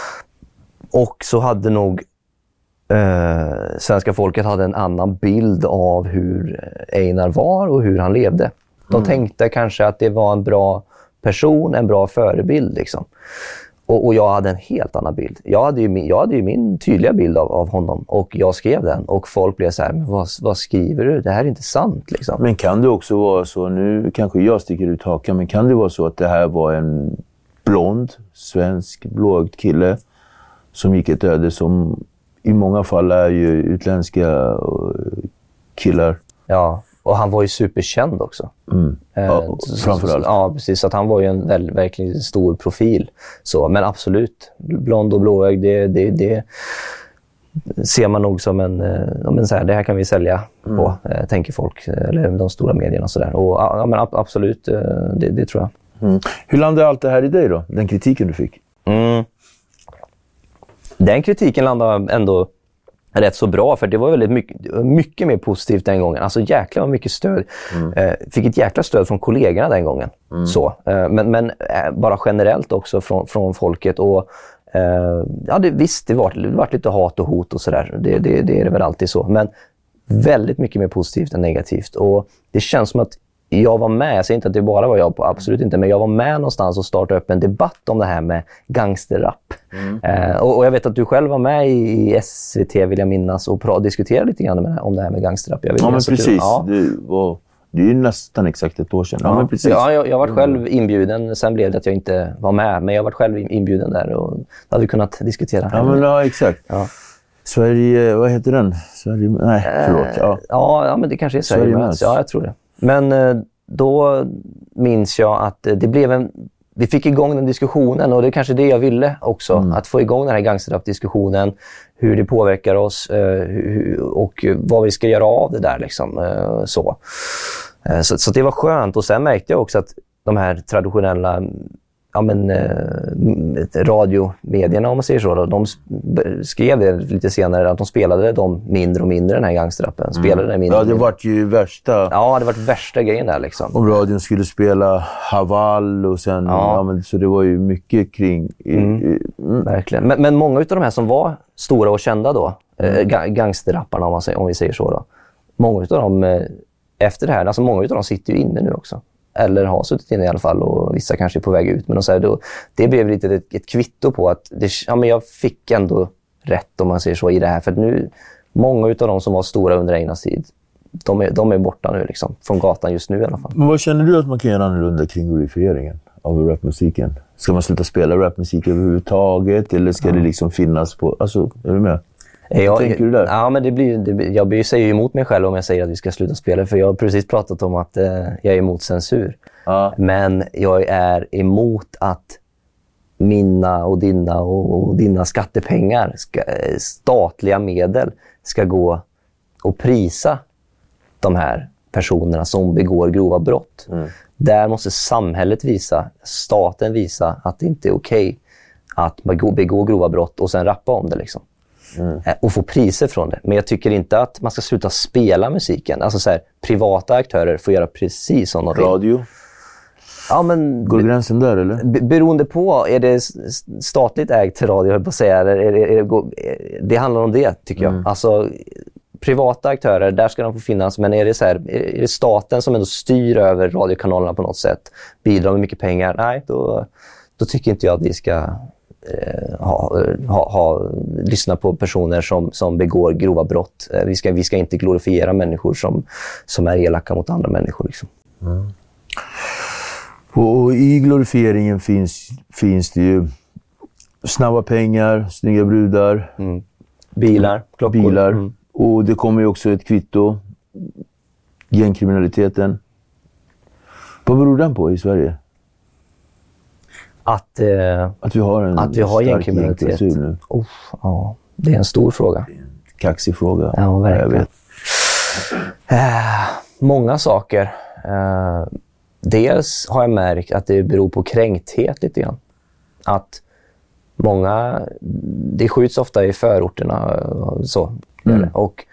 Och så hade nog eh, svenska folket hade en annan bild av hur Einar var och hur han levde. De mm. tänkte kanske att det var en bra person, en bra förebild. Liksom. Och, och jag hade en helt annan bild. Jag hade ju min, jag hade ju min tydliga bild av, av honom och jag skrev den. Och folk blev så här, men vad, vad skriver du? Det här är inte sant. Liksom. Men kan det också vara så, nu kanske jag sticker ut hakan, men kan det vara så att det här var en blond, svensk, blåögd kille som gick ett öde som i många fall är ju utländska killar? Ja. Och han var ju superkänd också. Mm. Ja, framförallt. Ja, precis. Så att han var ju en väldigt, verkligen stor profil. Så, men absolut, blond och blåögd, det, det, det ser man nog som en... Ja, men så här, det här kan vi sälja mm. på, äh, tänker folk. Eller de stora medierna och sådär. Och ja, men absolut, det, det tror jag. Mm. Hur landade allt det här i dig då? Den kritiken du fick? Mm. Den kritiken landade ändå rätt så bra, för det var väldigt mycket, mycket mer positivt den gången. Alltså jäkla vad mycket stöd. Mm. Eh, fick ett jäkla stöd från kollegorna den gången. Mm. Så. Eh, men men eh, bara generellt också från, från folket. Och eh, ja, det, visst, det var, det var lite hat och hot och sådär. Det, det, det är det väl alltid så. Men väldigt mycket mer positivt än negativt. Och det känns som att jag var med, jag säger inte att det bara var jag, på, absolut inte, men jag var med någonstans och startade upp en debatt om det här med gangsterrap. Mm. Eh, och, och jag vet att du själv var med i, i S V T, vill jag minnas, och pra- diskuterade lite grann med, om det här med gangsterrap. Jag ja, men precis. Du, ja. Det, var, det är ju nästan exakt ett år sedan. Ja, ja, men precis. Ja, jag, jag var själv inbjuden, sen blev det att jag inte var med, men jag var själv inbjuden där och hade vi kunnat diskutera. Ja, men ja, exakt. Ja. Sverige, vad heter den? Sverige, nej, förlåt. Ja, ja, ja men det kanske är Sverige. Sverige ja, jag tror det. Men då minns jag att det blev en... Vi fick igång den diskussionen och det är kanske det jag ville också. Mm. Att få igång den här gangsterrap-diskussionen. Hur det påverkar oss hur, och vad vi ska göra av det där. Liksom, så. Så, så det var skönt. Och sen märkte jag också att de här traditionella... Ja, men, eh, radiomedierna, om man säger så, då, de skrev det lite senare att de spelade de mindre och mindre, den här gangsterrappen. Spelade mm. mindre ja, det var ju värsta... Ja, det var värsta grejen där liksom. Om radion skulle spela Haval och sen... Ja. Ja, men, så det var ju mycket kring... Mm. Mm. Verkligen. Men, men många av de här som var stora och kända då, mm. eh, gangsterrapparna, om, man säger, om vi säger så då. Många av dem, eh, efter det här, alltså många av dem sitter ju inne nu också. Eller har suttit inne i alla fall, och vissa kanske är på väg ut. Men de säger då, det blev lite ett, ett kvitto på att det, ja, men jag fick ändå rätt, om man säger så, i det här. För att nu, många av de som var stora under Einars tid, de är, de är borta nu liksom, från gatan just nu i alla fall. Men vad känner du att man kan göra annorlunda kring glorifieringen av rapmusiken? Ska man sluta spela rapmusik överhuvudtaget? Eller ska ja. det liksom finnas på... Alltså, är du med? Jag, tänker du där? Ja, men det blir, det, jag säger ju emot mig själv om jag säger att vi ska sluta spela. För jag har precis pratat om att eh, jag är emot censur. Ja. Men jag är emot att mina och dina och, och dina skattepengar, ska, statliga medel, ska gå och prisa de här personerna som begår grova brott. Mm. Där måste samhället visa, staten visa att det inte är okej att begå, begå grova brott och sen rappa om det liksom. mm. och få priser från det. Men jag tycker inte att man ska sluta spela musiken. Alltså så här, privata aktörer får göra precis som de vill. Radio? Ja, men, går gränsen där eller? Be- beroende på, är det statligt ägt radio, jag höll på att säga, eller är det, är det, det handlar om det tycker jag. Mm. Alltså privata aktörer, där ska de få finnas, men är det, så här, är det staten som ändå styr över radiokanalerna på något sätt, bidrar med mycket pengar, nej, då, då tycker inte jag att vi ska eh, ha, ha, ha, lyssna på personer som, som begår grova brott. Eh, vi, ska, vi ska inte glorifiera människor som, som är elaka mot andra människor. Liksom. Mm. Och i glorifieringen finns, finns det ju snabba pengar, snygga brudar, mm. bilar, klockor. bilar. Mm. Och det kommer ju också ett kvitto, gängkriminaliteten. Vad beror den på i Sverige? Att, eh, att vi har en att vi har gängkriminalitet nu. Oh, ja, det är en stor fråga. Det är en kaxig fråga. Ja, verkligen. Jag vet. Eh, många saker. Eh, dels har jag märkt att det beror på kränkthet lite grann. Att många, det skjuts ofta i förorterna så. Mm. Och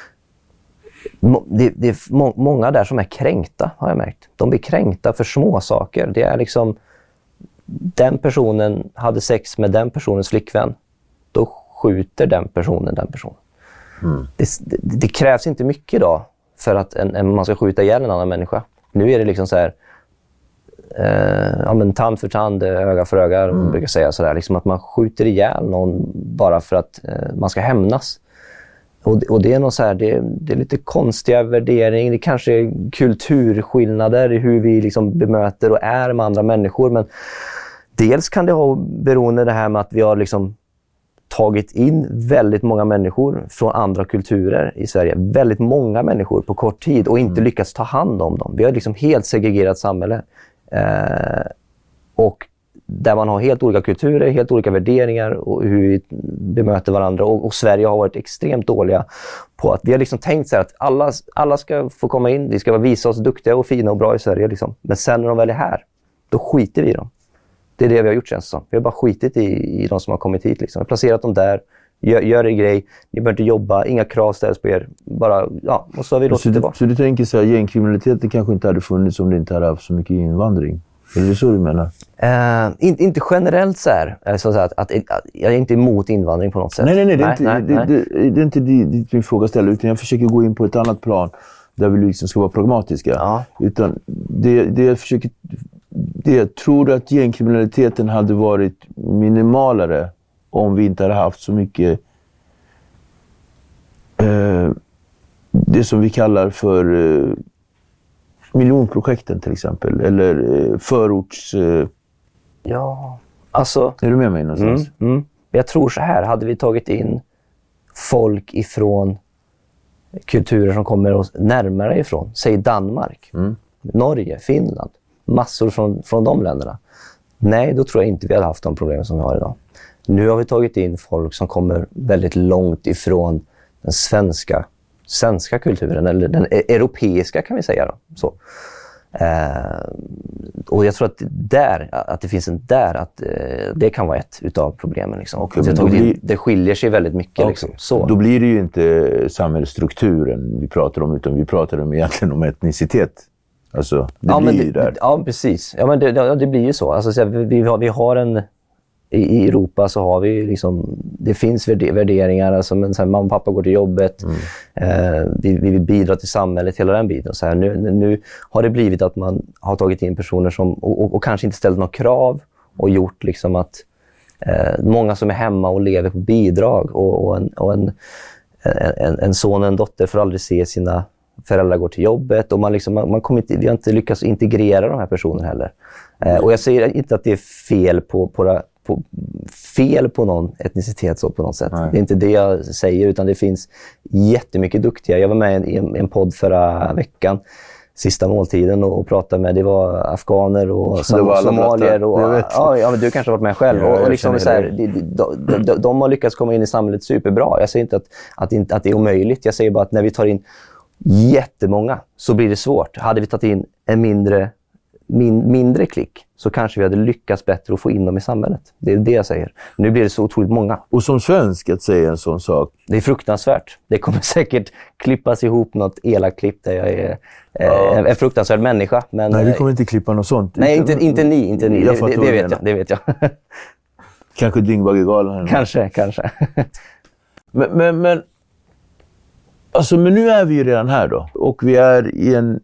det, det är må, många där som är kränkta, har jag märkt. De blir kränkta för små saker. Det är liksom, den personen hade sex med den personens flickvän. Då skjuter den personen den personen. Mm. Det, det, det krävs inte mycket idag för att en, en, man ska skjuta ihjäl en annan människa. Nu är det liksom så här, eh, ja, men tand för tand, öga för öga, mm. man brukar säga sådär. Liksom att man skjuter ihjäl någon bara för att eh, man ska hämnas. Och det, och det är nog så här, det, det är lite konstiga värderingar, det kanske är kulturskillnader i hur vi liksom bemöter och är med andra människor, men dels kan det ha beroende det här med att vi har liksom tagit in väldigt många människor från andra kulturer i Sverige, väldigt många människor på kort tid och inte mm. lyckats ta hand om dem. Vi har liksom helt segregerat samhälle eh, och där man har helt olika kulturer, helt olika värderingar och hur vi bemöter varandra. Och, och Sverige har varit extremt dåliga på att vi har liksom tänkt så här att alla, alla ska få komma in, vi ska visa oss duktiga och fina och bra i Sverige. Liksom. Men sen när de väl är här, då skiter vi i dem. Det är det vi har gjort, känns det som. Vi har bara skitit i, i de som har kommit hit. Liksom. Vi har placerat dem där, gör, gör en grej, ni behöver inte jobba, inga krav ställs på er. Bara, ja, och så har vi låtit det vara. Så du tänker så här, gängkriminaliteten kanske inte hade funnits om det inte hade haft så mycket invandring? Är det så du menar? Uh, in, inte generellt så här. Så att, att, att, att jag är inte emot invandring på något sätt. Nej, nej, nej. Det är inte, nej, det, nej. Det, det är inte dit min fråga ställer, utan jag försöker gå in på ett annat plan där vi liksom ska vara pragmatiska. Ja. Utan det, det jag försöker... Det jag tror att gängkriminaliteten hade varit minimalare om vi inte hade haft så mycket eh, det som vi kallar för eh, miljonprojekten till exempel, eller eh, förorts... Eh, ja, alltså... Är du med mig någonstans? Mm, mm. Jag tror så här, hade vi tagit in folk ifrån kulturer som kommer oss närmare ifrån, säg Danmark, mm. Norge, Finland, massor från, från de länderna. Nej, då tror jag inte vi hade haft de problem som vi har idag. Nu har vi tagit in folk som kommer väldigt långt ifrån den svenska, svenska kulturen, eller den europeiska kan vi säga då. Så. Eh, och jag tror att där, att det finns en där, att eh, det kan vara ett utav problemen. Liksom. Och okay, det, blir, in, det skiljer sig väldigt mycket. Okay. Liksom. Så. Då blir det ju inte samhällsstrukturen vi pratar om, utan vi pratar om egentligen om etnicitet. Alltså, det ja, blir men ju det, där. Ja, precis. Ja, men det, det, det blir ju så. Alltså, så vi, vi, har, vi har en... I, I Europa så har vi liksom... Det finns värderingar. Alltså, men, så här, mamma och pappa går till jobbet. Mm. Eh, vi, vi vill bidra till samhället, hela den biten. Så här, nu, nu har det blivit att man har tagit in personer som... Och, och, och kanske inte ställt några krav. Och gjort liksom att... Eh, många som är hemma och lever på bidrag. Och, och, en, och en, en, en son och en dotter får aldrig se sina... Föräldrar går till jobbet och man liksom, man, man kommer inte, vi har inte lyckats integrera de här personerna heller. Eh, och jag säger inte att det är fel på, på, på, fel på någon etnicitet så på något sätt. Nej. Det är inte det jag säger, utan det finns jättemycket duktiga. Jag var med i en, en podd förra veckan, sista måltiden, och, och pratade med, det var afghaner och som, somalier. Och, ja, ja, men du kanske har varit med själv. Ja, och, och liksom så här, de, de, de, de har lyckats komma in i samhället superbra. Jag säger inte att, att, inte, att det är omöjligt. Jag säger bara att när vi tar in jättemånga så blir det svårt. Hade vi tagit in en mindre min, mindre klick så kanske vi hade lyckats bättre att få in dem i samhället. Det är det jag säger. Nu blir det så otroligt många. Och som svensk att säga en sån sak. Det är fruktansvärt. Det kommer säkert klippas ihop något elakt-klipp där jag är ja. eh, en fruktansvärd människa. Men, nej, vi kommer inte klippa något sånt. Nej, inte, inte ni. Inte ni. Det, det, det, vet jag, det vet jag. Kanske Dyngbaggegalan. Kanske, kanske. men, men, men, alltså, men nu är vi ju redan här då. Och vi är i, en,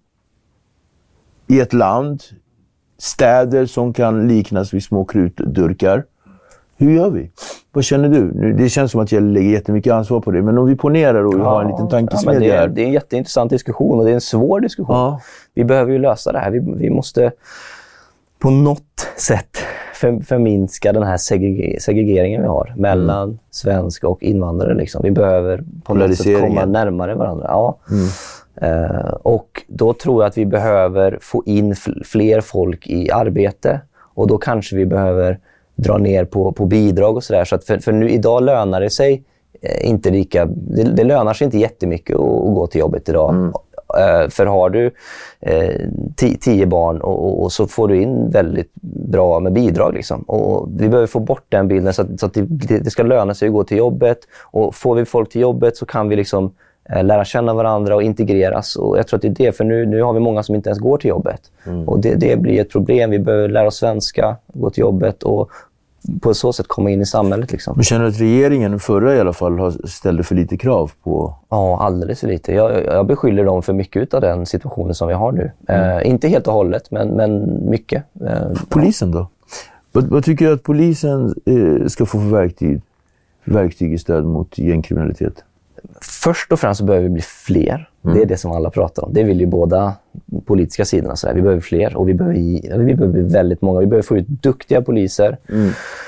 i ett land, städer som kan liknas vid små krutdurkar. Hur gör vi? Vad känner du? Det känns som att jag lägger jättemycket ansvar på det. Men om vi ponerar och ja, har en liten tankesmedja ja, här. Det är en jätteintressant diskussion och det är en svår diskussion. Ja. Vi behöver ju lösa det här. Vi, vi måste på något sätt för, förminska den här segreger- segregeringen vi har mellan mm. svenska och invandrare. Liksom. Vi behöver på något sätt komma närmare varandra. Ja. Mm. Uh, och då tror jag att vi behöver få in f- fler folk i arbete. Och då kanske vi behöver dra ner på, på bidrag och sådär. Så att för, för nu idag lönar det sig eh, inte lika... Det, det lönar sig inte jättemycket att, att gå till jobbet idag. Mm. Uh, för har du eh, t- tio barn och, och, och så får du in väldigt bra med bidrag. Liksom. Och vi behöver få bort den bilden så att, så att det, det ska löna sig att gå till jobbet. Och får vi folk till jobbet så kan vi liksom lära känna varandra och integreras. Och jag tror att det är det, för nu, nu har vi många som inte ens går till jobbet. Mm. Och det, det blir ett problem. Vi behöver lära oss svenska, gå till jobbet och på så sätt komma in i samhället. Liksom. Men känner du att regeringen, förra i alla fall, har ställde för lite krav på? Ja, alldeles för lite. Jag, jag beskyller dem för mycket av den situationen som vi har nu. Mm. Eh, inte helt och hållet, men, men mycket. Eh, polisen då? Vad, vad tycker du att polisen eh, ska få för verktyg, verktyg i stöd mot gängkriminalitet? Först och främst så behöver vi bli fler. Mm. Det är det som alla pratar om. Det vill ju båda politiska sidorna. Så där. Vi behöver fler och vi behöver, vi behöver bli väldigt många. Vi behöver få ut duktiga poliser. Mm.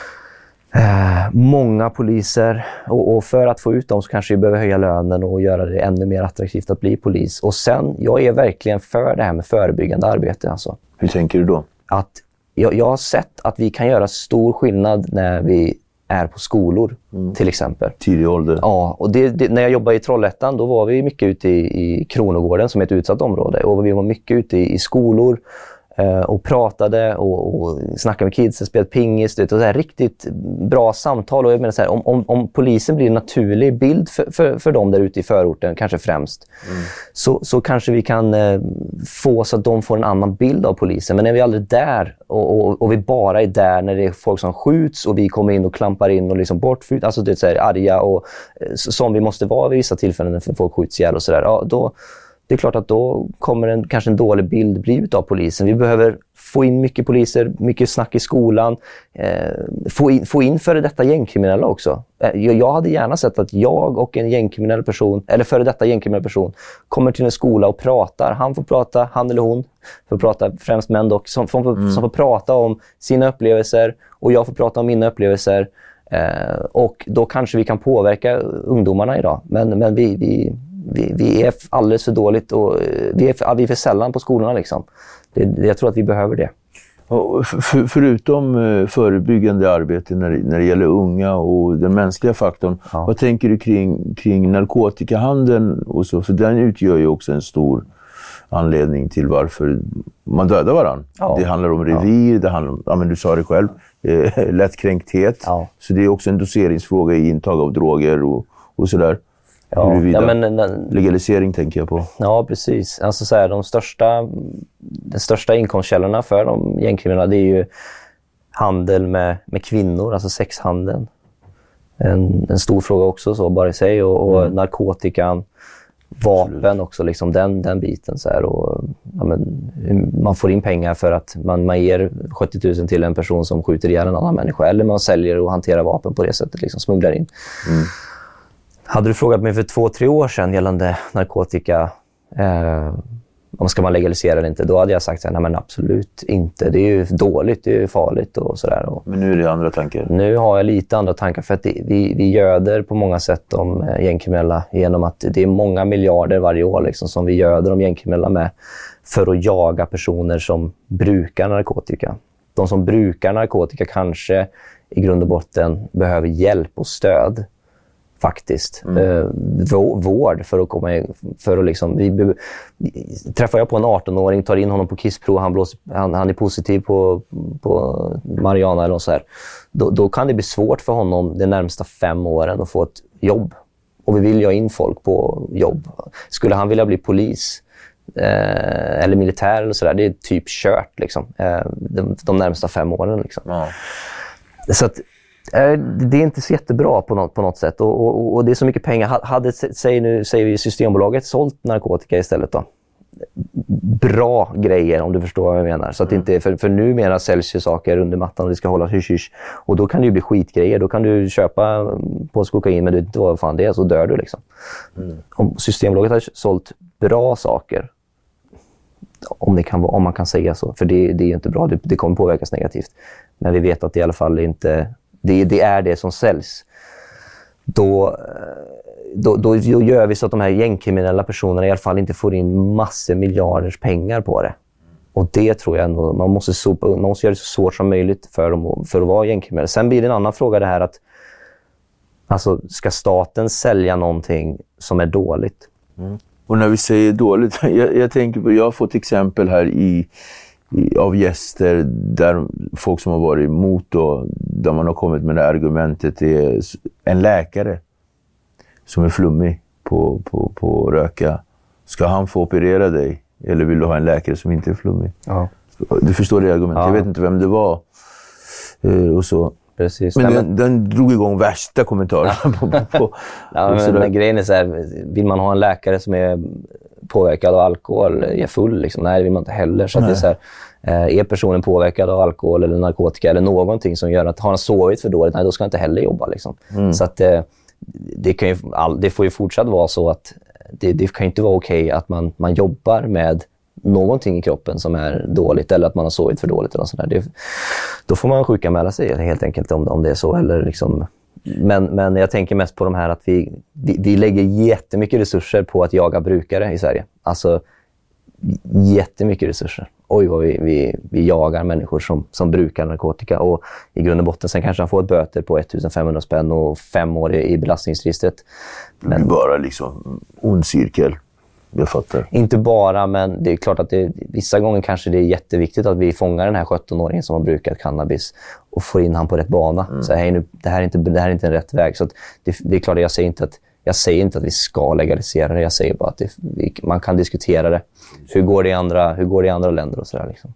Eh, många poliser. Och, och för att få ut dem så kanske vi behöver höja lönen och göra det ännu mer attraktivt att bli polis. Och sen, jag är verkligen för det här med förebyggande arbete. Alltså. Hur tänker du då? Att jag, jag har sett att vi kan göra stor skillnad när vi är på skolor, mm. till exempel. Tidig ålder. Ja, och det, det, när jag jobbade i Trollhättan, då var vi mycket ute i, i Kronogården som är ett utsatt område. Och vi var mycket ute i, i skolor eh, och pratade och, och snackade med kids och spelade pingis. Det, och så här, riktigt bra samtal. Och jag menar så här, om, om, om polisen blir en naturlig bild för, för, för dem där ute i förorten, kanske främst, mm. så, så kanske vi kan eh, få så att de får en annan bild av polisen. Men är vi aldrig där och, och, och vi bara är där när det är folk som skjuts och vi kommer in och klampar in och liksom bortflytt, alltså det är så här arga och eh, som vi måste vara vid vissa tillfällen när folk skjuts ihjäl och sådär, ja, då det är klart att då kommer en, kanske en dålig bild bli av polisen. Vi behöver få in mycket poliser, mycket snack i skolan, eh, få, in, få in före detta gängkriminella också. Eh, jag hade gärna sett att jag och en gängkriminell person, eller före detta gängkriminell person, kommer till en skola och pratar. Han får prata, han eller hon får prata, främst män dock, som, som, mm. som får prata om sina upplevelser och jag får prata om mina upplevelser. Eh, och då kanske vi kan påverka ungdomarna idag. Men, men vi... vi Vi, vi är alldeles för dåligt och vi är för, vi är för sällan på skolorna. Liksom. Det, jag tror att vi behöver det. Och för, förutom förebyggande arbete när, när det gäller unga och den mänskliga faktorn, ja. Vad tänker du kring, kring narkotikahandeln? Och så? För den utgör ju också en stor anledning till varför man dödar varandra. Ja. Det handlar om revir, ja. Det handlar om, ja, men du sa det själv, eh, lättkränkthet. Ja. Så det är också en doseringsfråga i intag av droger och, och sådär. Ja, ja, men, den, legalisering tänker jag på. Ja, precis. Alltså så här, de största, de största inkomstkällorna för de gängkriminella, det är ju handel med, med kvinnor, alltså sexhandeln. En, en stor fråga också, så bara i sig. Och, och mm. narkotikan, vapen Absolut. Också, liksom den, den biten. Så här, och, ja, men, man får in pengar för att man, man ger sjuttio tusen till en person som skjuter ihjäl en annan människa. Eller man säljer och hanterar vapen på det sättet, liksom smugglar in. Mm. Hade du frågat mig för två, tre år sedan gällande narkotika, eh, om ska man legalisera eller inte, då hade jag sagt nej men absolut inte. Det är ju dåligt, det är ju farligt och sådär. Men nu är det andra tankar? Nu har jag lite andra tankar för att det, vi, vi göder på många sätt de gängkriminella genom att det är många miljarder varje år liksom, som vi göder de gängkriminella med för att jaga personer som brukar narkotika. De som brukar narkotika kanske i grund och botten behöver hjälp och stöd faktiskt. Mm. Eh, vård för att komma in, för att liksom, vi, träffar jag på en arton-åring, tar in honom på kissprov, han, blåser, han, han är positiv på, på marijuana eller något så här. Då, då kan det bli svårt för honom de närmsta fem åren att få ett jobb. Och vi vill ju ha in folk på jobb. Skulle han vilja bli polis eh, eller militär eller sådär, det är typ kört liksom, eh, de, de närmsta fem åren. Liksom. Ja. Så att, eh, det är inte så jättebra på något, på något sätt. Och, och, och det är så mycket pengar. Hade, säg nu, säger vi Systembolaget, sålt narkotika istället då? Bra grejer, om du förstår vad jag menar. Så att mm. inte, för, för numera säljs ju saker under mattan och det ska hålla hysch, hysch. Och då kan det ju bli skitgrejer. Då kan du köpa på kokain men du vet inte vad fan det är, så dör du liksom. Mm. Om Systembolaget har sålt bra saker, om, det kan, om man kan säga så, för det, det är ju inte bra, det, det kommer påverkas negativt. Men vi vet att det i alla fall inte, det, det är det som säljs. Då, då, då gör vi så att de här gängkriminella personerna i alla fall inte får in massor miljarders pengar på det. Och det tror jag ändå, man måste, sopa, man måste göra det så svårt som möjligt för, dem, för att vara gängkriminella. Sen blir det en annan fråga det här att, alltså, ska staten sälja någonting som är dåligt? Mm. Och när vi säger dåligt, jag, jag tänker på, jag har fått exempel här i, i, av gäster där folk som har varit emot då, där man har kommit med det argumentet, är en läkare som är flummig på, på, på röka. Ska han få operera dig? Eller vill du ha en läkare som inte är flummig? Ja. Du förstår det argumentet. Ja. Jag vet inte vem det var. Eh, och så. Precis. Men, Nej, den, men den drog igång värsta kommentarer. Ja. på, på, på, ja, men den grejen är så här, vill man ha en läkare som är påverkad av alkohol, är full liksom? Nej, det vill man inte heller. Så att det är så här, är personen påverkad av alkohol eller narkotika eller någonting som gör att har han sovit för dåligt, nej, då ska han inte heller jobba liksom. Mm. Så att det, kan ju, det får ju fortsatt vara så att det, det kan ju inte vara okej att man, man jobbar med någonting i kroppen som är dåligt eller att man har sovit för dåligt eller sånt där. Det, då får man sjukanmäla sig helt enkelt om, om det är så. Eller liksom, men, men jag tänker mest på de här att vi, vi, vi lägger jättemycket resurser på att jaga brukare i Sverige. Alltså jättemycket resurser. Oj vad vi, vi, vi jagar människor som, som brukar narkotika, och i grund och botten sen kanske han får ett böter på ettusenfemhundra spänn och fem år i, i belastningsregistret. Men bara liksom ond cirkel. Jag fattar. Inte bara, men det är klart att det, vissa gånger kanske det är jätteviktigt att vi fångar den här sjutton-åringen som har brukat cannabis och får in han på rätt bana. Mm. Så här, nu, det, här är inte, det här är inte en rätt väg. Så att det, det är klart att jag säger inte att Jag säger inte att vi ska legalisera det, jag säger bara att det, vi, man kan diskutera det. Hur går det i andra, hur går det i andra länder och sådär liksom.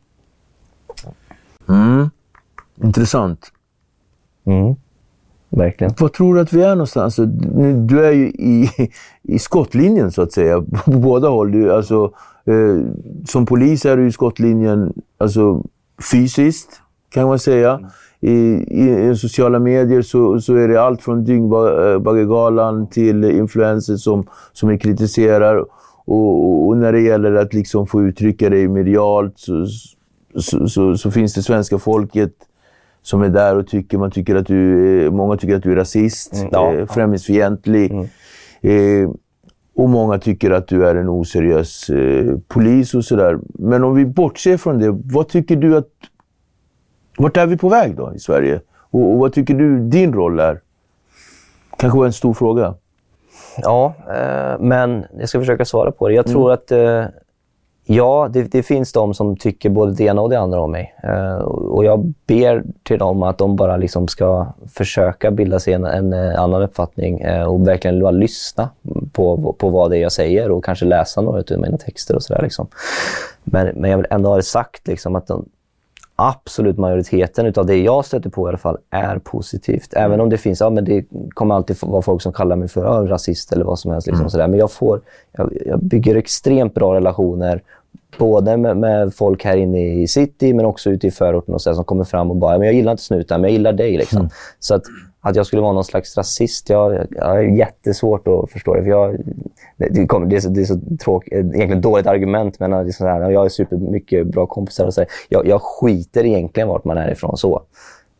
Mm. Intressant. Mm. Verkligen. Vad tror du att vi är någonstans? Du är ju i, i skottlinjen så att säga, på båda håll. Du, alltså, eh, som polis är du i skottlinjen, alltså fysiskt kan man säga. Mm. I, i, I sociala medier så, så är det allt från Dyngbaggegalan till influencers som, som är kritiserar. Och, och när det gäller att liksom få uttrycka dig medialt så, så, så, så finns det svenska folket som är där och tycker, man tycker att du, många tycker att du är rasist, mm, ja, eh, främlingsfientlig. Mm. Eh, och många tycker att du är en oseriös eh, polis och sådär. Men om vi bortser från det, vad tycker du att, vart är vi på väg då i Sverige? Och, och vad tycker du din roll är? Kanske var en stor fråga. Ja, eh, men jag ska försöka svara på det. Jag tror mm. att eh, ja, det, det finns de som tycker både det ena och det andra om mig. Uh, och jag ber till dem att de bara liksom ska försöka bilda sig en, en annan uppfattning uh, och verkligen bara lyssna på, på vad det är jag säger och kanske läsa några av mina texter och sådär liksom. Men, men jag vill ändå ha det sagt liksom att den absolut majoriteten utav det jag stöter på i alla fall är positivt. Även om det finns, ja men det kommer alltid vara folk som kallar mig för ja, rasist eller vad som helst liksom mm. sådär. Men jag får, jag, jag bygger extremt bra relationer både med, med folk här inne i city men också ute i förorten och så där, som kommer fram och bara, ja, men jag gillar inte snutar men jag gillar dig liksom. Mm. Så att, att jag skulle vara någon slags rasist, jag, jag är jättesvårt att förstå det. För jag, det, kommer, det är så, det är så tråkigt, egentligen dåligt argument, men det är så här, jag är super mycket bra kompisar och så här, jag, jag skiter egentligen vart man är ifrån så.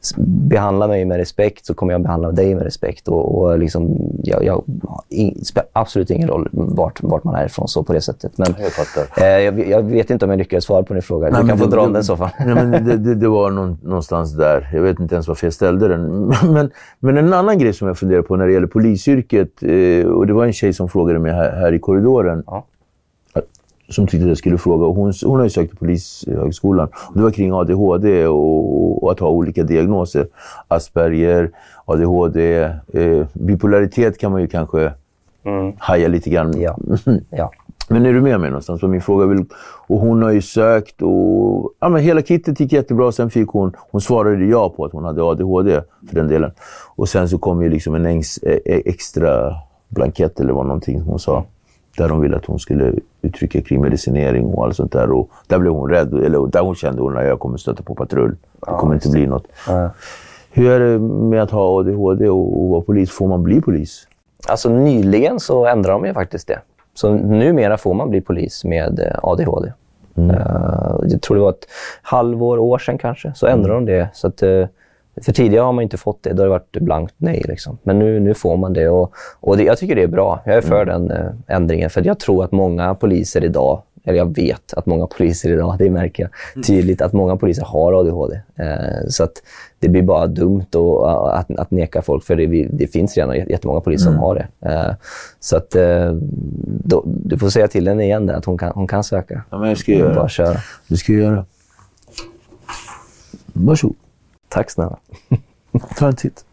behandla mig med respekt så kommer jag behandla dig med respekt. Och, och liksom, jag, jag in, spelar absolut ingen roll vart, vart man är ifrån så på det sättet. Men jag, fattar. Eh, jag, jag vet inte om jag lyckades svara på din fråga. Nej, du kan få det, dra om den i så fall. Nej, men det, det, det var någon, någonstans där. Jag vet inte ens varför jag ställde den. Men, men en annan grej som jag funderar på när det gäller polisyrket. Eh, och det var en tjej som frågade mig här, här i korridoren. Ja. Som tyckte jag skulle fråga. Hon, hon har ju sökt till polishögskolan. Och det var kring A D H D och, och att ha olika diagnoser. Asperger, A D H D, eh, bipolaritet kan man ju kanske mm. haja lite grann. Ja. Ja. Men är du med mig någonstans? Min fråga vill, och hon har ju sökt och ja, men hela kittet gick jättebra. Sen fick hon, hon svarade ja på att hon hade A D H D för den delen. Och sen så kom ju liksom en ex, extra blankett eller vad någonting hon sa. Där de ville att hon skulle uttrycka kring medicinering och allt sånt där. Och där blev hon rädd. Eller där hon kände hon att jag kommer stöta på patrull. Det kommer inte bli något. Ja. Hur är det med att ha A D H D och, och vara polis? Får man bli polis? Alltså nyligen så ändrar de ju faktiskt det. Så numera får man bli polis med A D H D. Mm. Uh, jag tror det var ett halvår, år sedan kanske. Så ändrar mm. de det. Så att, uh, för tidigare har man inte fått det. Då har det varit blankt nej. Liksom. Men nu, nu får man det. Och, och det, jag tycker det är bra. Jag är för mm. den uh, ändringen. För jag tror att många poliser idag, eller jag vet att många poliser idag, det märker jag tydligt, att många poliser har A D H D. Uh, så att det blir bara dumt och, uh, att, att neka folk. För det, det finns redan jättemånga poliser mm. som har det. Uh, så att uh, då, du får säga till henne igen där, att hon kan, hon kan söka. Ja, men jag ska göra. Bara köra. Det ska jag göra. Varsågod. Tack snälla. Ta en titt.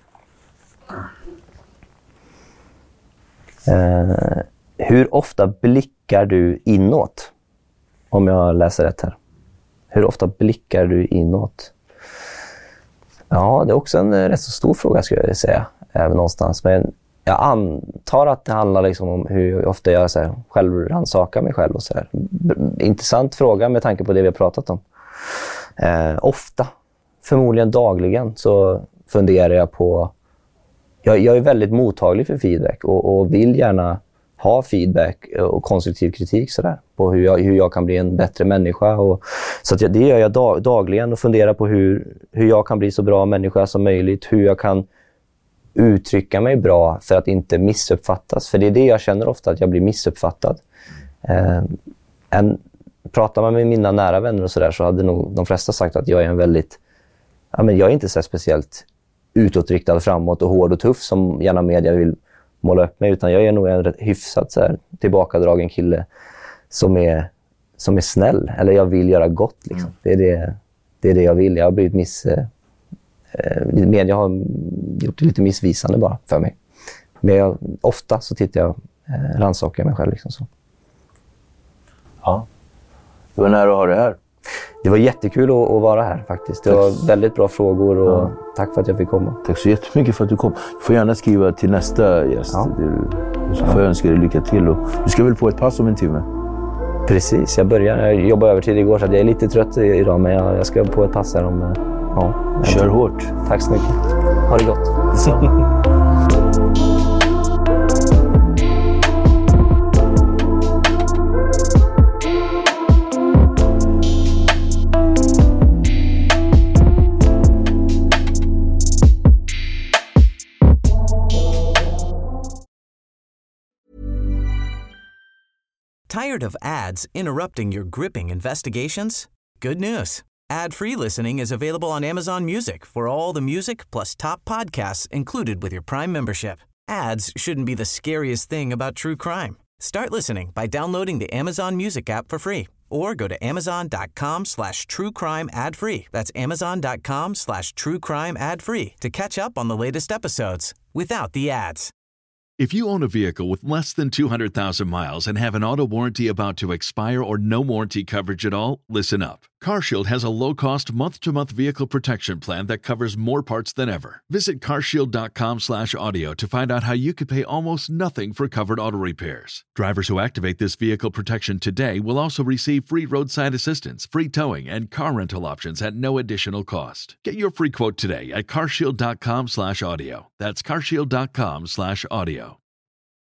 Uh, hur ofta blickar du inåt? Om jag läser rätt här. Hur ofta blickar du inåt? Ja, det är också en rätt så stor fråga skulle jag säga. Även någonstans. Men jag antar att det handlar liksom om hur ofta jag så här, själv rannsakar mig själv. Och så här. Intressant fråga med tanke på det vi har pratat om. Uh, ofta. Förmodligen dagligen så funderar jag på... Jag, jag är väldigt mottaglig för feedback och, och vill gärna ha feedback och konstruktiv kritik så där, på hur jag, hur jag kan bli en bättre människa. Och, så att jag, det gör jag dag, dagligen och funderar på hur, hur jag kan bli så bra människa som möjligt. Hur jag kan uttrycka mig bra för att inte missuppfattas. För det är det jag känner ofta, att jag blir missuppfattad. Eh, en, pratar man med mina nära vänner och så där, så hade nog de flesta sagt att jag är en väldigt... Ja, men jag är inte så speciellt utåtriktad framåt och hård och tuff som gärna media vill måla upp mig, utan jag är nog en rätt hyfsat så här, tillbakadragen kille som är, som är snäll, eller jag vill göra gott liksom. Det är det, det är det jag vill. Jag har blivit miss eh, media har gjort det lite missvisande bara för mig. Men jag, ofta så tittar jag eh, rannsakar mig själv liksom så. Ja. Det var nära att ha det här. Det var jättekul att, att vara här faktiskt. Det var väldigt bra frågor och ja. Tack för att jag fick komma. Tack så jättemycket för att du kom. Du får gärna skriva till nästa gäst. Ja. Så får jag önska dig lycka till. Och du ska väl på ett pass om en timme? Precis, jag börjar. Jag jobbade över tid igår så jag är lite trött idag, men jag, jag ska på ett pass här om... Ja, kör hårt. Tack så mycket. Ha det gott. Detsamma. Tired of ads interrupting your gripping investigations? Good news. Ad-free listening is available on Amazon Music for all the music plus top podcasts included with your Prime membership. Ads shouldn't be the scariest thing about true crime. Start listening by downloading the Amazon Music app for free or go to amazon.com slash true crime ad free. That's amazon.com slash true crime ad free to catch up on the latest episodes without the ads. If you own a vehicle with less than two hundred thousand miles and have an auto warranty about to expire or no warranty coverage at all, listen up. CarShield has a low-cost month-to-month vehicle protection plan that covers more parts than ever. Visit carshield.com slash audio to find out how you could pay almost nothing for covered auto repairs. Drivers who activate this vehicle protection today will also receive free roadside assistance, free towing, and car rental options at no additional cost. Get your free quote today at carshield.com slash audio. That's carshield.com slash audio.